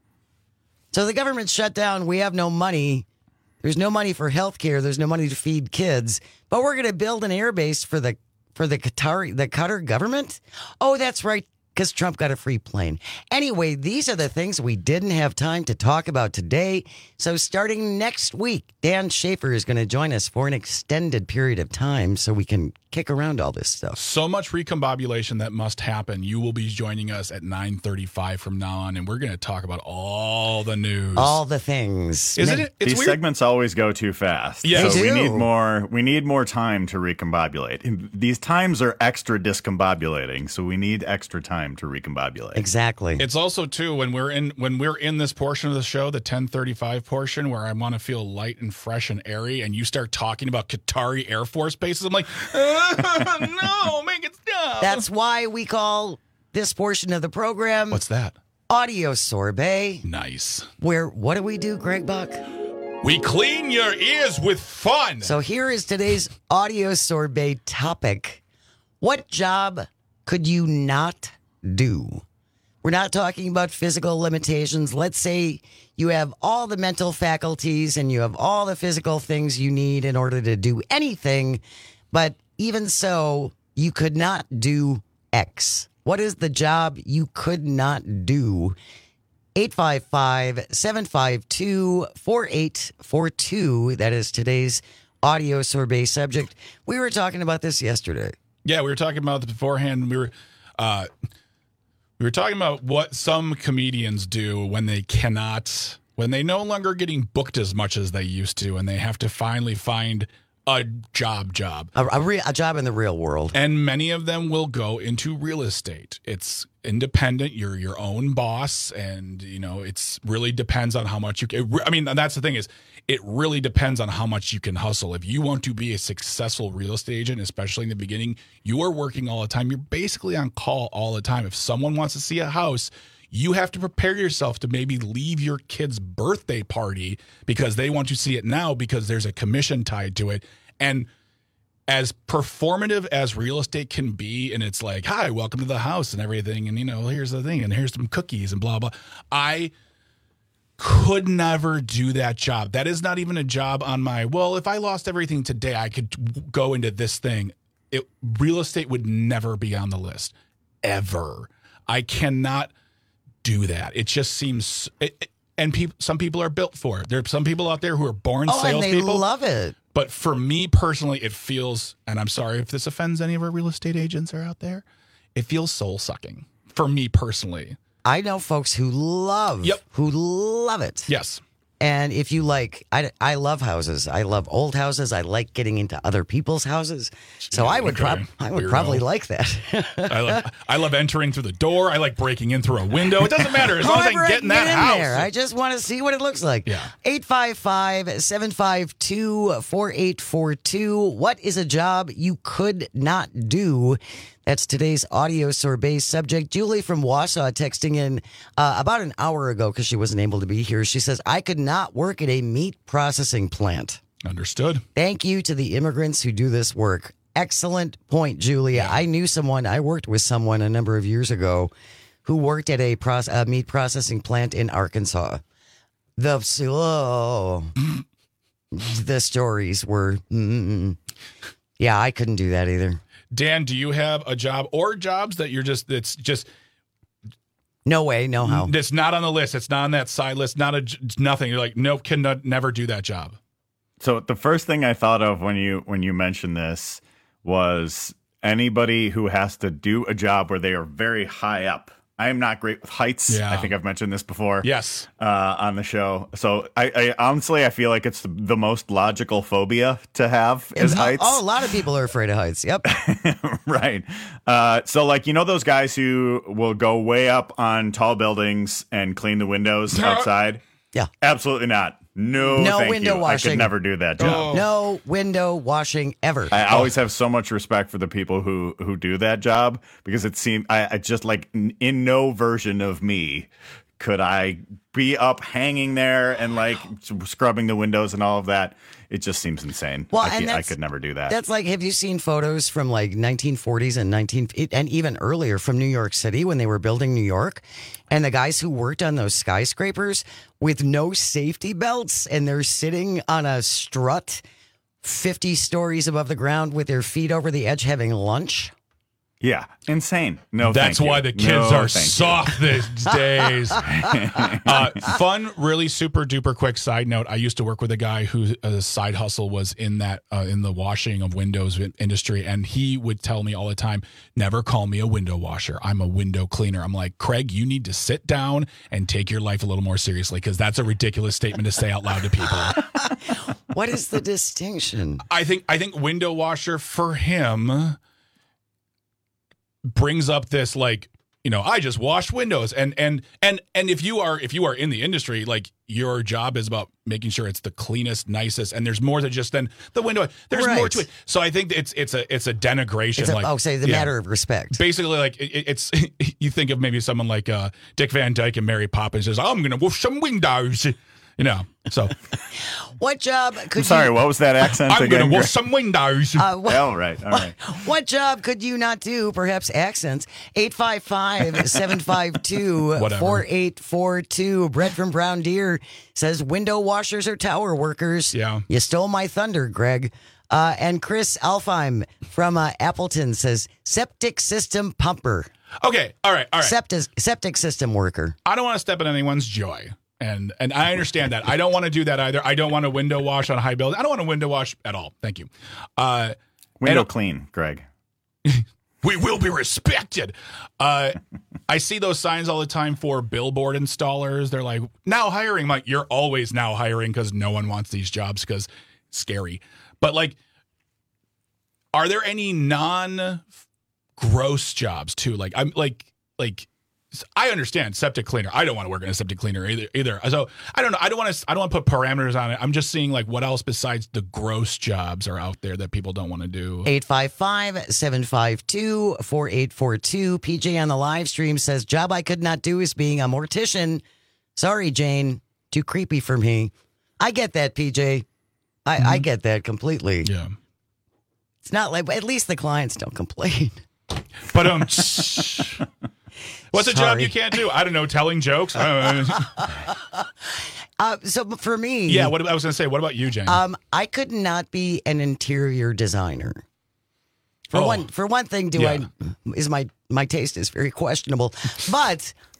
So the government's shut down. We have no money. There's no money for health care. There's no money to feed kids. But we're going to build an air base for the Qatar government? Oh, that's right, because Trump got a free plane. Anyway, these are the things we didn't have time to talk about today. So starting next week, Dan Schaefer is going to join us for an extended period of time so we can kick around all this stuff. So much recombobulation that must happen. You will be joining us at 9:35 from now on, and we're going to talk about all the news. All the things. Isn't it? It's These weird. segments always go too fast. Yeah. So They we do. need more time to recombobulate. And these times are extra discombobulating, so we need extra time to recombobulate. Exactly. It's also too when we're in this portion of the show, the 10:35 portion, where I want to feel light and fresh and airy, and you start talking about Qatari Air Force bases. I'm like, no, make it stop. That's why we call this portion of the program. What's that? Audio Sorbet. Nice. Where, what do we do, Greg Buck? We clean your ears with fun. So here is today's Audio Sorbet topic. What job could you not do? We're not talking about physical limitations. Let's say you have all the mental faculties and you have all the physical things you need in order to do anything, but even so, you could not do X. What is the job you could not do? 855-752-4842. That is today's Audio Sorbet subject. We were talking about this yesterday. Yeah, we were talking about it beforehand. We were talking about what some comedians do when they no longer getting booked as much as they used to, and they have to finally find a job. A job in the real world. And many of them will go into real estate. It's independent. You're your own boss, and it's really depends on how much you can. I mean, that's the thing is, it really depends on how much you can hustle. If you want to be a successful real estate agent, especially in the beginning, you are working all the time. You're basically on call all the time. If someone wants to see a house, you have to prepare yourself to maybe leave your kid's birthday party because they want to see it now because there's a commission tied to it. And as performative as real estate can be, and it's like, hi, welcome to the house and everything, and here's the thing, and here's some cookies and blah, blah. I could never do that job. That is not even a job on my, well, if I lost everything today, I could go into this thing. Real estate would never be on the list, ever. I cannot do that. It just seems, some people are built for it. There are some people out there who are born salespeople. And they love it. But for me personally, it feels, and I'm sorry if this offends any of our real estate agents are out there, it feels soul sucking for me personally. I know folks who love it. Yes. And if you like, I love houses. I love old houses. I like getting into other people's houses. So I would probably like that. I love entering through the door. I like breaking in through a window. It doesn't matter as long as I can get in that house. There. I just want to see what it looks like. Yeah. 855-752-4842. What is a job you could not do? That's today's audio sorbet subject. Julie from Wausau texting in about an hour ago because she wasn't able to be here. She says, I could not work at a meat processing plant. Understood. Thank you to the immigrants who do this work. Excellent point, Julia. Yeah. I worked with someone a number of years ago who worked at a meat processing plant in Arkansas. The stories were, yeah, I couldn't do that either. Dan, do you have a job or jobs that it's just no way, no how? It's not on the list. It's not on that side list. Nothing. You're like, nope, never do that job. So the first thing I thought of when you mentioned this was anybody who has to do a job where they are very high up. I am not great with heights. Yeah. I think I've mentioned this before. Yes. On the show. So I honestly, I feel like it's the most logical phobia to have is heights. Oh, a lot of people are afraid of heights. Yep. Right. So like, those guys who will go way up on tall buildings and clean the windows outside? Yeah. Absolutely not. No window washing. I could never do that job. No window washing ever. I always have so much respect for the people who do that job because it seemed I just like in no version of me could I be up hanging there and like scrubbing the windows and all of that. It just seems insane. Well, I could never do that. That's like, have you seen photos from like 1940s and even earlier from New York City when they were building New York? And the guys who worked on those skyscrapers with no safety belts and they're sitting on a strut 50 stories above the ground with their feet over the edge having lunch. Yeah, insane. No, that's why the kids are soft these days. Fun, really super duper quick side note. I used to work with a guy whose side hustle was in the washing of windows industry, and he would tell me all the time, "Never call me a window washer. I'm a window cleaner." I'm like, Craig, you need to sit down and take your life a little more seriously because that's a ridiculous statement to say out loud to people. What is the distinction? I think window washer for him brings up this like, I just washed windows and if you are in the industry, like your job is about making sure it's the cleanest, nicest, and there's more than just then the window. There's more to it. So I think it's a denigration. The matter of respect. Basically, like it's you think of maybe someone like Dick Van Dyke and Mary Poppins says, "I'm going to wash some windows." So what job could I'm sorry, what was that accent I'm again? going to wash some windows. All right. What job could you not do? Perhaps accents. 855-752-4842. Brett from Brown Deer says window washers are tower workers. Yeah. You stole my thunder, Greg. And Chris Alfheim from Appleton says septic system pumper. Okay. All right. Septic system worker. I don't want to step in anyone's joy. And I understand that. I don't want to do that either. I don't want to window wash on a high building. I don't want to window wash at all. Thank you. Window clean, Greg. We will be respected. I see those signs all the time for billboard installers. They're like, now hiring. I'm like, you're always now hiring because no one wants these jobs because it's scary. But like, are there any non-gross jobs too? Like, I'm like. I understand septic cleaner. I don't want to work in a septic cleaner either. So I don't know. I don't want to put parameters on it. I'm just seeing like what else besides the gross jobs are out there that people don't want to do. 855-752-4842. PJ on the live stream says, job I could not do is being a mortician. Sorry, Jane. Too creepy for me. I get that, PJ. I get that completely. Yeah. It's not like, at least the clients don't complain. But what's a job you can't do? I don't know, telling jokes? So for me... Yeah, what I was going to say, what about you, Jane? I could not be an interior designer. For one thing, my taste is very questionable. But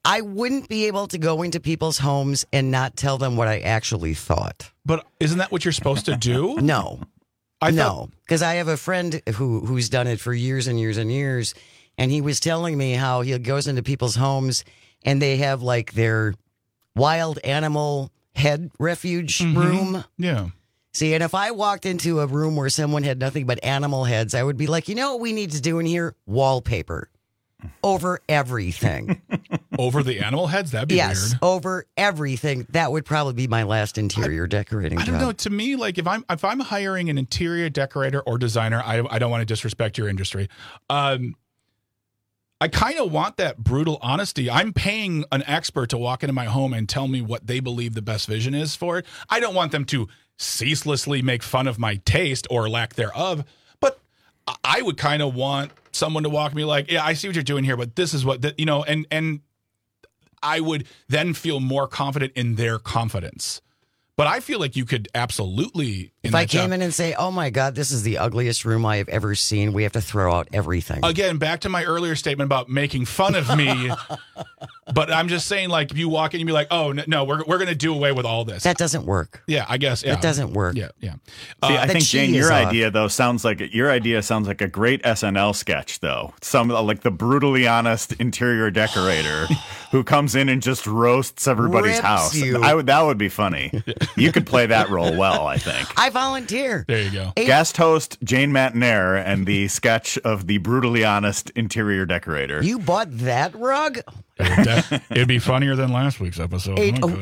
I wouldn't be able to go into people's homes and not tell them what I actually thought. But isn't that what you're supposed to do? No. No, because I have a friend who's done it for years and years and years, and he was telling me how he goes into people's homes and they have like their wild animal head refuge room. Yeah. See, and if I walked into a room where someone had nothing but animal heads, I would be like, you know what we need to do in here? Wallpaper. Over everything. Over the animal heads? That'd be yes, weird. over everything. That would probably be my last interior decorating job. I don't know. To me, like if I'm hiring an interior decorator or designer, I don't want to disrespect your industry. I kind of want that brutal honesty. I'm paying an expert to walk into my home and tell me what they believe the best vision is for it. I don't want them to ceaselessly make fun of my taste or lack thereof, but I would kind of want someone to walk me like, yeah, I see what you're doing here, but this is what, and I would then feel more confident in their confidence. But I feel like you could absolutely. If I came in and say, oh my God, this is the ugliest room I have ever seen, we have to throw out everything. Again, back to my earlier statement about making fun of me. But I'm just saying, like, if you walk in, you'd be like, oh, no, we're going to do away with all this. That doesn't work. Yeah, I guess. Yeah. It doesn't work. Yeah. See, I think, Jane, your idea sounds like a great SNL sketch, though. Some like the brutally honest interior decorator who comes in and just roasts everybody's Rips house. you. That would be funny. You could play that role well, I think. I volunteer. There you go. Guest host Jane Matnair and the sketch of the brutally honest interior decorator. You bought that rug? It'd be funnier than last week's episode.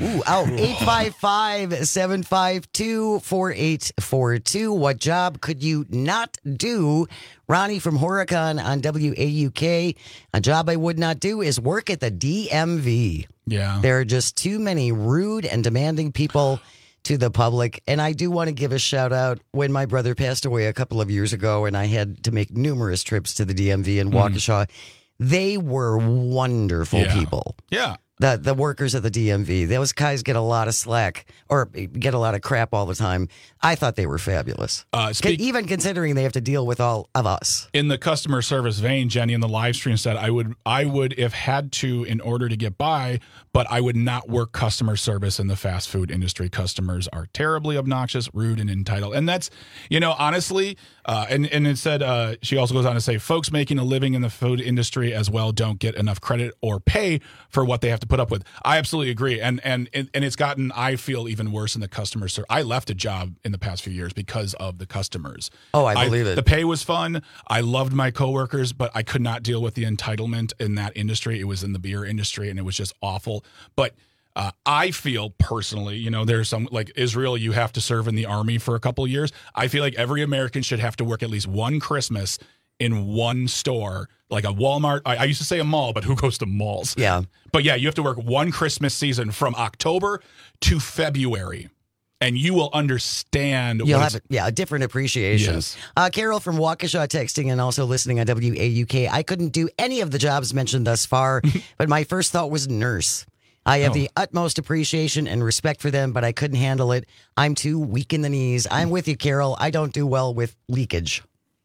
855-752-4842. What job could you not do? Ronnie from Horicon on WAUK. A job I would not do is work at the DMV. Yeah. There are just too many rude and demanding people to the public. And I do want to give a shout out when my brother passed away a couple of years ago and I had to make numerous trips to the DMV in Waukesha. They were wonderful people. Yeah. The workers at the DMV, those guys get a lot of slack or get a lot of crap all the time. I thought they were fabulous. Even considering they have to deal with all of us. In the customer service vein, Jenny in the live stream said, I would if had to in order to get by, but I would not work customer service in the fast food industry. Customers are terribly obnoxious, rude, and entitled. And that's, honestly, and it said, she also goes on to say, folks making a living in the food industry as well don't get enough credit or pay for what they have to put up with. I absolutely agree. And it's gotten, I feel, even worse in the customer service. I left a job in the past few years because of the customers. Oh, I believe it. The pay was fun. I loved my coworkers, but I could not deal with the entitlement in that industry. It was in the beer industry, and it was just awful. But I feel personally, there's some, like Israel, you have to serve in the army for a couple of years. I feel like every American should have to work at least one Christmas in one store, like a Walmart. I used to say a mall, but who goes to malls? Yeah. But yeah, you have to work one Christmas season from October to February. And you will understand. You'll have a different appreciation. Yes. Carol from Waukesha texting and also listening on WAUK. I couldn't do any of the jobs mentioned thus far, but my first thought was nurse. I have the utmost appreciation and respect for them, but I couldn't handle it. I'm too weak in the knees. I'm with you, Carol. I don't do well with leakage.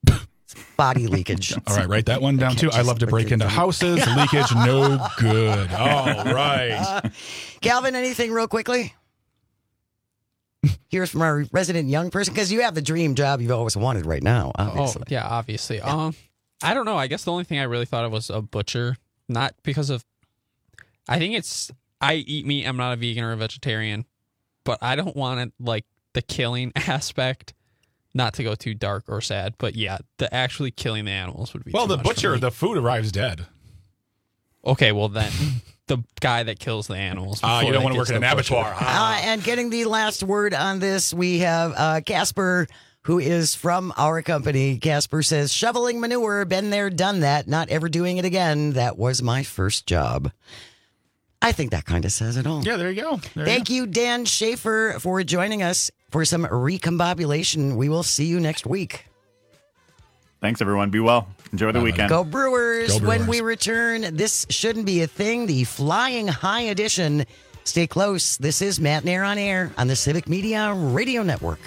Body leakage. All right, write that one down too. I love to break into houses. Leakage, no good. All right. Calvin, anything real quickly? Here's from our resident young person, because you have the dream job you've always wanted right now, obviously. Oh, yeah, obviously. Yeah. I don't know. I guess the only thing I really thought of was a butcher. Not because of... I think it's... I eat meat. I'm not a vegan or a vegetarian. But I don't want it, like, the killing aspect, not to go too dark or sad. But yeah, the actually killing the animals would be Well, too the much butcher, for me. the food arrives dead. Okay, well then... the guy that kills the animals. You don't want to work in an abattoir. And getting the last word on this, we have Casper, who is from our company. Casper says, shoveling manure, been there, done that, not ever doing it again. That was my first job. I think that kind of says it all. Yeah, there you go. Thank you, Dan Schaefer, for joining us for some recombobulation. We will see you next week. Thanks, everyone. Be well. Enjoy the weekend. Go Brewers. Go Brewers. When we return, this shouldn't be a thing. The Flying High edition. Stay close. This is Matt Nair on Air on the Civic Media Radio Network.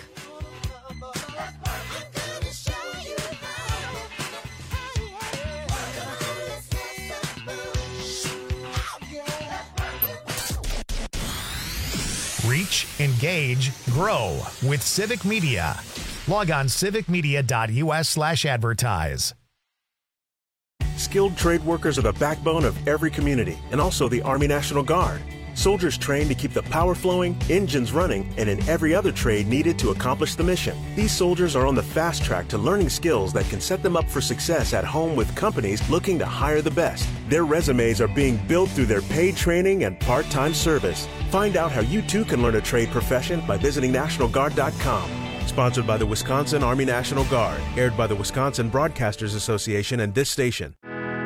Reach, engage, grow with Civic Media. Log on civicmedia.us/advertise. Skilled trade workers are the backbone of every community and also the Army National Guard. Soldiers trained to keep the power flowing, engines running, and in every other trade needed to accomplish the mission. These soldiers are on the fast track to learning skills that can set them up for success at home with companies looking to hire the best. Their resumes are being built through their paid training and part-time service. Find out how you too can learn a trade profession by visiting NationalGuard.com. Sponsored by the Wisconsin Army National Guard. Aired by the Wisconsin Broadcasters Association and this station.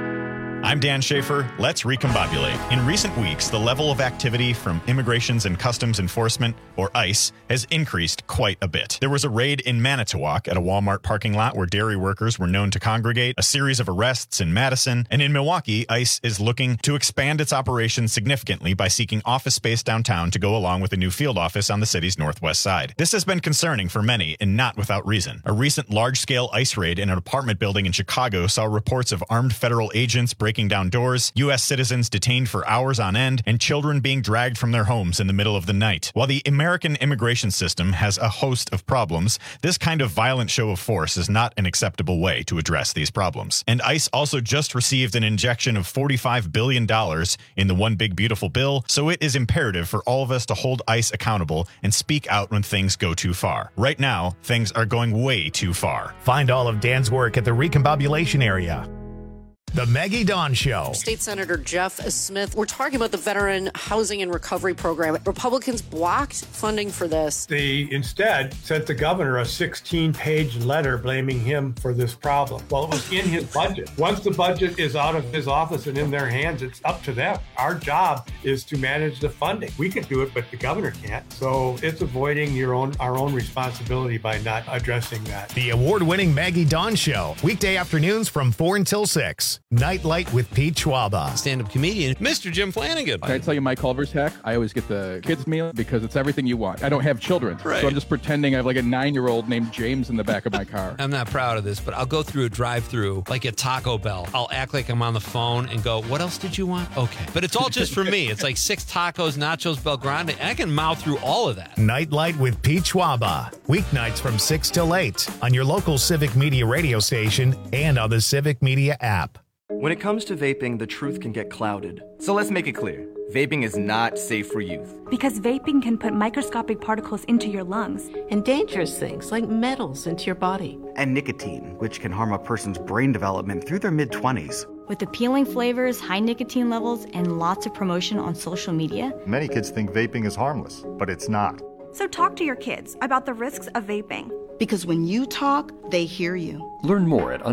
I'm Dan Schaefer. Let's recombobulate. In recent weeks, the level of activity from Immigrations and Customs Enforcement, or ICE, has increased quite a bit. There was a raid in Manitowoc at a Walmart parking lot where dairy workers were known to congregate, a series of arrests in Madison, and in Milwaukee, ICE is looking to expand its operations significantly by seeking office space downtown to go along with a new field office on the city's northwest side. This has been concerning for many, and not without reason. A recent large-scale ICE raid in an apartment building in Chicago saw reports of armed federal agents breaking down doors, U.S. citizens detained for hours on end, and children being dragged from their homes in the middle of the night. While the American immigration system has a host of problems, this kind of violent show of force is not an acceptable way to address these problems. And ICE also just received an injection of $45 billion in the One Big Beautiful Bill, so it is imperative for all of us to hold ICE accountable and speak out when things go too far. Right now, things are going way too far. Find all of Dan's work at the Recombobulation area. The Maggie Dawn Show. State Senator Jeff Smith, we're talking about the Veteran Housing and Recovery Program. Republicans blocked funding for this. They instead sent the governor a 16-page letter blaming him for this problem. Well, it was in his budget. Once the budget is out of his office and in their hands, it's up to them. Our job is to manage the funding. We can do it, but the governor can't. So it's avoiding our own responsibility by not addressing that. The award-winning Maggie Dawn Show. Weekday afternoons from 4 until 6. Nightlight with Pete Schwaba. Stand-up comedian, Mr. Jim Flanagan. Can I tell you my Culver's hack? I always get the kids meal because it's everything you want. I don't have children, right. So I'm just pretending I have like a 9-year-old named James in the back of my car. I'm not proud of this, but I'll go through a drive-thru like at Taco Bell. I'll act like I'm on the phone and go, what else did you want? Okay. But it's all just for me. It's like 6 tacos, nachos, Bel Grande, and I can mouth through all of that. Nightlight with Pete Schwaba. Weeknights from 6 till 8 on your local Civic Media radio station and on the Civic Media app. When it comes to vaping, the truth can get clouded. So let's make it clear. Vaping is not safe for youth. Because vaping can put microscopic particles into your lungs. And dangerous things like metals into your body. And nicotine, which can harm a person's brain development through their mid-20s. With appealing flavors, high nicotine levels, and lots of promotion on social media. Many kids think vaping is harmless, but it's not. So talk to your kids about the risks of vaping. Because when you talk, they hear you. Learn more at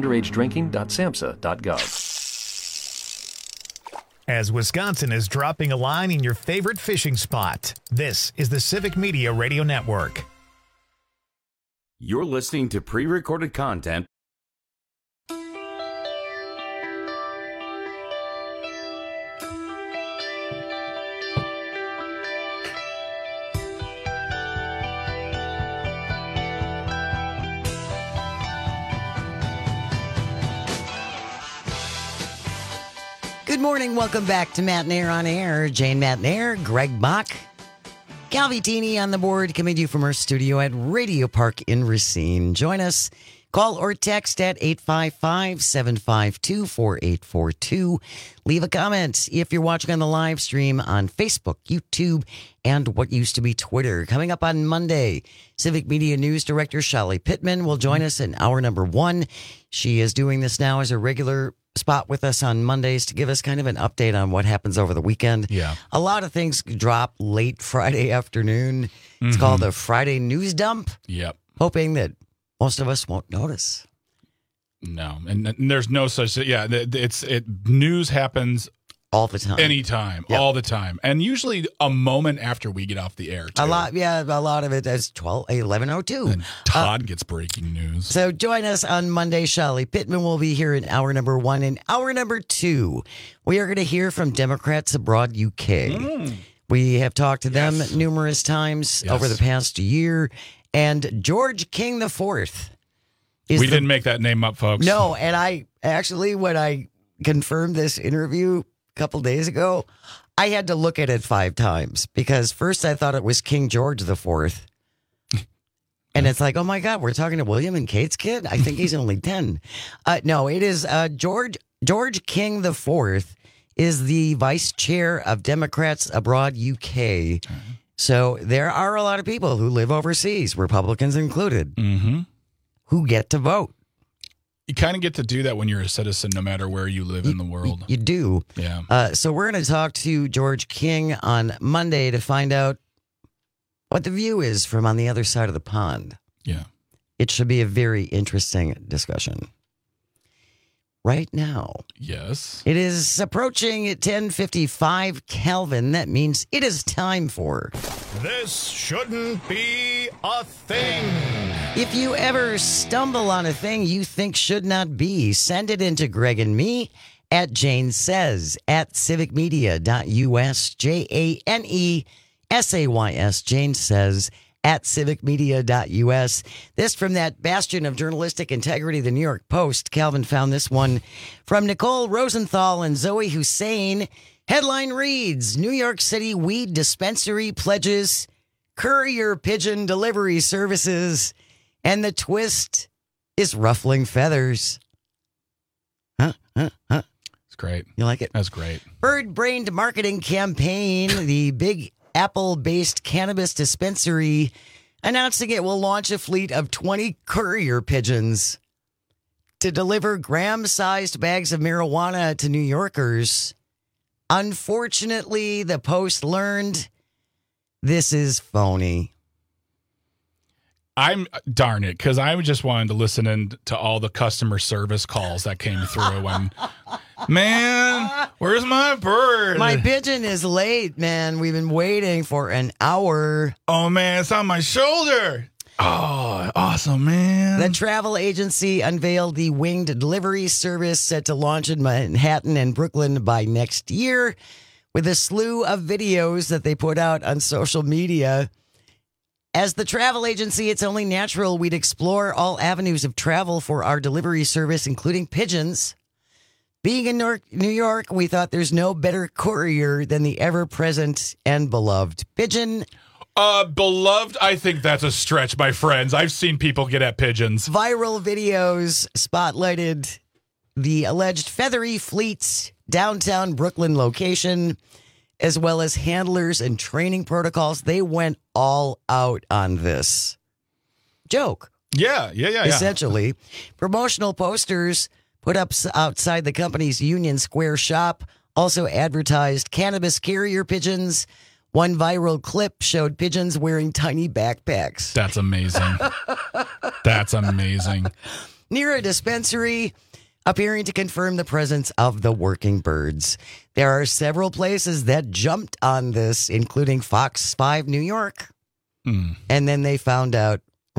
underagedrinking.samhsa.gov. As Wisconsin is dropping a line in your favorite fishing spot, this is the Civic Media Radio Network. You're listening to pre-recorded content. Good morning. Welcome back to Matnair on Air. Jane Matnair, Greg Bach, Calvitini on the board, coming to you from our studio at Radio Park in Racine. Join us. Call or text at 855-752-4842. Leave a comment if you're watching on the live stream on Facebook, YouTube, and what used to be Twitter. Coming up on Monday, Civic Media News Director Shelly Pittman will join us in hour number 1. She is doing this now as a regular spot with us on Mondays to give us kind of an update on what happens over the weekend. Yeah. A lot of things drop late Friday afternoon. It's called the Friday News Dump. Yep. Hoping that most of us won't notice. No, and there's no such. Yeah, news happens all the time, anytime, all the time, and usually a moment after we get off the air. Too. A lot of it is 11:02. And Todd gets breaking news. So join us on Monday. Shelly Pittman will be here in hour number 1. In hour number 2, we are going to hear from Democrats abroad, UK. We have talked to them numerous times over the past year. And George King IV. We didn't make that name up, folks. No, and I actually, when I confirmed this interview a couple days ago, I had to look at it 5 times because first I thought it was King George IV. And it's like, oh my God, we're talking to William and Kate's kid? I think he's only 10. No, it is George King IV is the vice chair of Democrats Abroad UK. So there are a lot of people who live overseas, Republicans included, who get to vote. You kind of get to do that when you're a citizen, no matter where you live in the world. You do. Yeah. So we're going to talk to George King on Monday to find out what the view is from on the other side of the pond. Yeah. It should be a very interesting discussion. Right now. Yes. It is approaching 10:55 Kelvin. That means it is time for This Shouldn't Be a Thing. If you ever stumble on a thing you think should not be, send it into Greg and me at Jane Says at civicmedia.us, JANESAYS, Jane Says at civicmedia.us. This from that bastion of journalistic integrity, the New York Post. Calvin found this one from Nicole Rosenthal and Zoe Hussein. Headline reads, New York City weed dispensary pledges courier pigeon delivery services, and the twist is ruffling feathers. It's great. You like it? That's great. Bird-brained marketing campaign, the Big Apple-based cannabis dispensary announcing it will launch a fleet of 20 courier pigeons to deliver gram-sized bags of marijuana to New Yorkers. Unfortunately, the Post learned this is phony. Darn it, because I just wanted to listen in to all the customer service calls that came through. And man, where's my bird? My pigeon is late, man. We've been waiting for an hour. Oh man, it's on my shoulder. Oh, awesome, man. The travel agency unveiled the winged delivery service set to launch in Manhattan and Brooklyn by next year, with a slew of videos that they put out on social media. As the travel agency, it's only natural we'd explore all avenues of travel for our delivery service, including pigeons. Being in New York, we thought there's no better courier than the ever-present and beloved pigeon. Beloved, I think that's a stretch, my friends. I've seen people get at pigeons. Viral videos spotlighted the alleged feathery fleet's downtown Brooklyn location, as well as handlers and training protocols. They went all out on this joke. Yeah. Essentially, promotional posters put up outside the company's Union Square shop also advertised cannabis carrier pigeons. One viral clip showed pigeons wearing tiny backpacks. That's amazing. That's amazing. Near a dispensary, appearing to confirm the presence of the working birds. There are several places that jumped on this, including Fox 5 New York. And then they found out,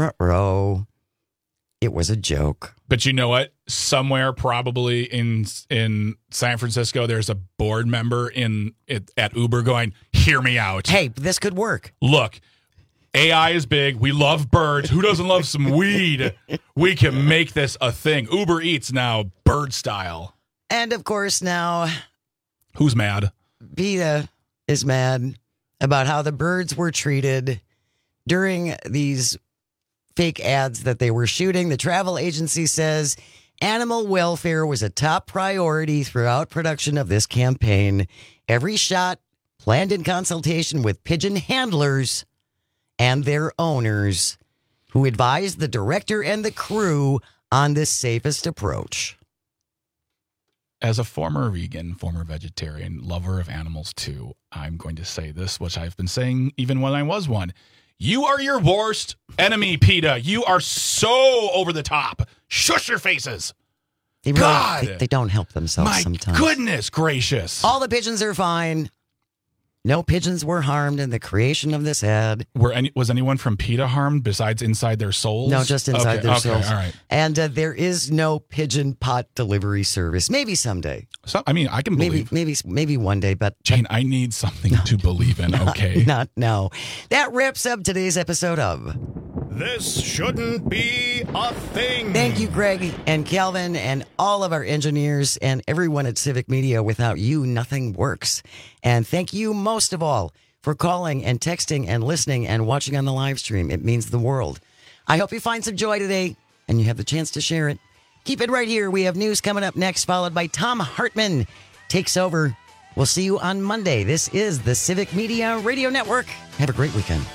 it was a joke. But you know what? Somewhere probably in San Francisco, there's a board member at Uber going, hear me out. Hey, this could work. Look, AI is big. We love birds. Who doesn't love some weed? We can make this a thing. Uber Eats now, bird style. And of course now, who's mad? PETA is mad about how the birds were treated during these fake ads that they were shooting. The travel agency says animal welfare was a top priority throughout production of this campaign. Every shot planned in consultation with pigeon handlers and their owners, who advised the director and the crew on the safest approach. As a former vegan, former vegetarian, lover of animals too, I'm going to say this, which I've been saying even when I was one. You are your worst enemy, PETA. You are so over the top. Shush your faces. They really, God, they don't help themselves my sometimes. Goodness gracious. All the pigeons are fine. No pigeons were harmed in the creation of this ad. Was anyone from PETA harmed besides inside their souls? No, just inside their souls. All right. And there is no pigeon pot delivery service. Maybe someday. So, I mean, I can believe. Maybe one day, but Jane, I need something to believe in. Okay, not now. That wraps up today's episode of This shouldn't be a thing. Thank you, Greg and Calvin and all of our engineers and everyone at Civic Media. Without you, nothing works. And thank you most of all for calling and texting and listening and watching on the live stream. It means the world. I hope you find some joy today and you have the chance to share it. Keep it right here. We have news coming up next, followed by Tom Hartman takes over. We'll see you on Monday. This is the Civic Media Radio Network. Have a great weekend.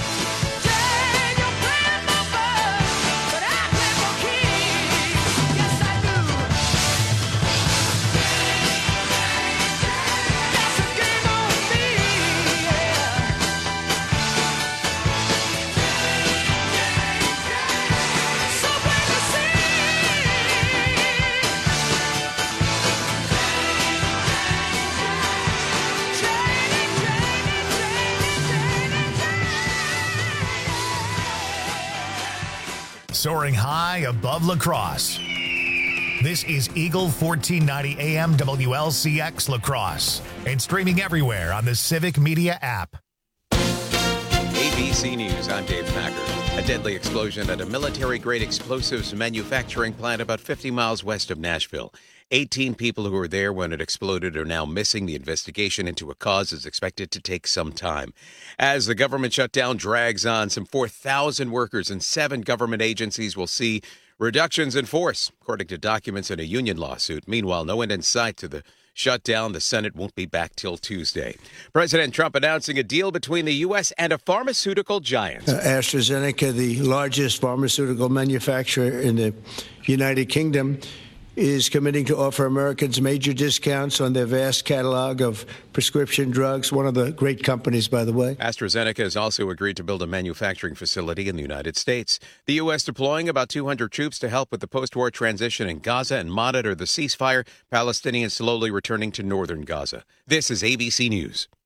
Soaring high above La Crosse. This is Eagle 1490 AM WLCX La Crosse and streaming everywhere on the Civic Media app. ABC News, I'm Dave Packer. A deadly explosion at a military-grade explosives manufacturing plant about 50 miles west of Nashville. 18 people who were there when it exploded are now missing. The investigation into a cause is expected to take some time. As the government shutdown drags on, some 4,000 workers in 7 government agencies will see reductions in force, according to documents in a union lawsuit. Meanwhile, no end in sight to the shutdown. The Senate won't be back till Tuesday. President Trump announcing a deal between the U.S. and a pharmaceutical giant. AstraZeneca, the largest pharmaceutical manufacturer in the United Kingdom, is committing to offer Americans major discounts on their vast catalog of prescription drugs, one of the great companies, by the way. AstraZeneca has also agreed to build a manufacturing facility in the United States. The U.S. deploying about 200 troops to help with the post-war transition in Gaza and monitor the ceasefire, Palestinians slowly returning to northern Gaza. This is ABC News.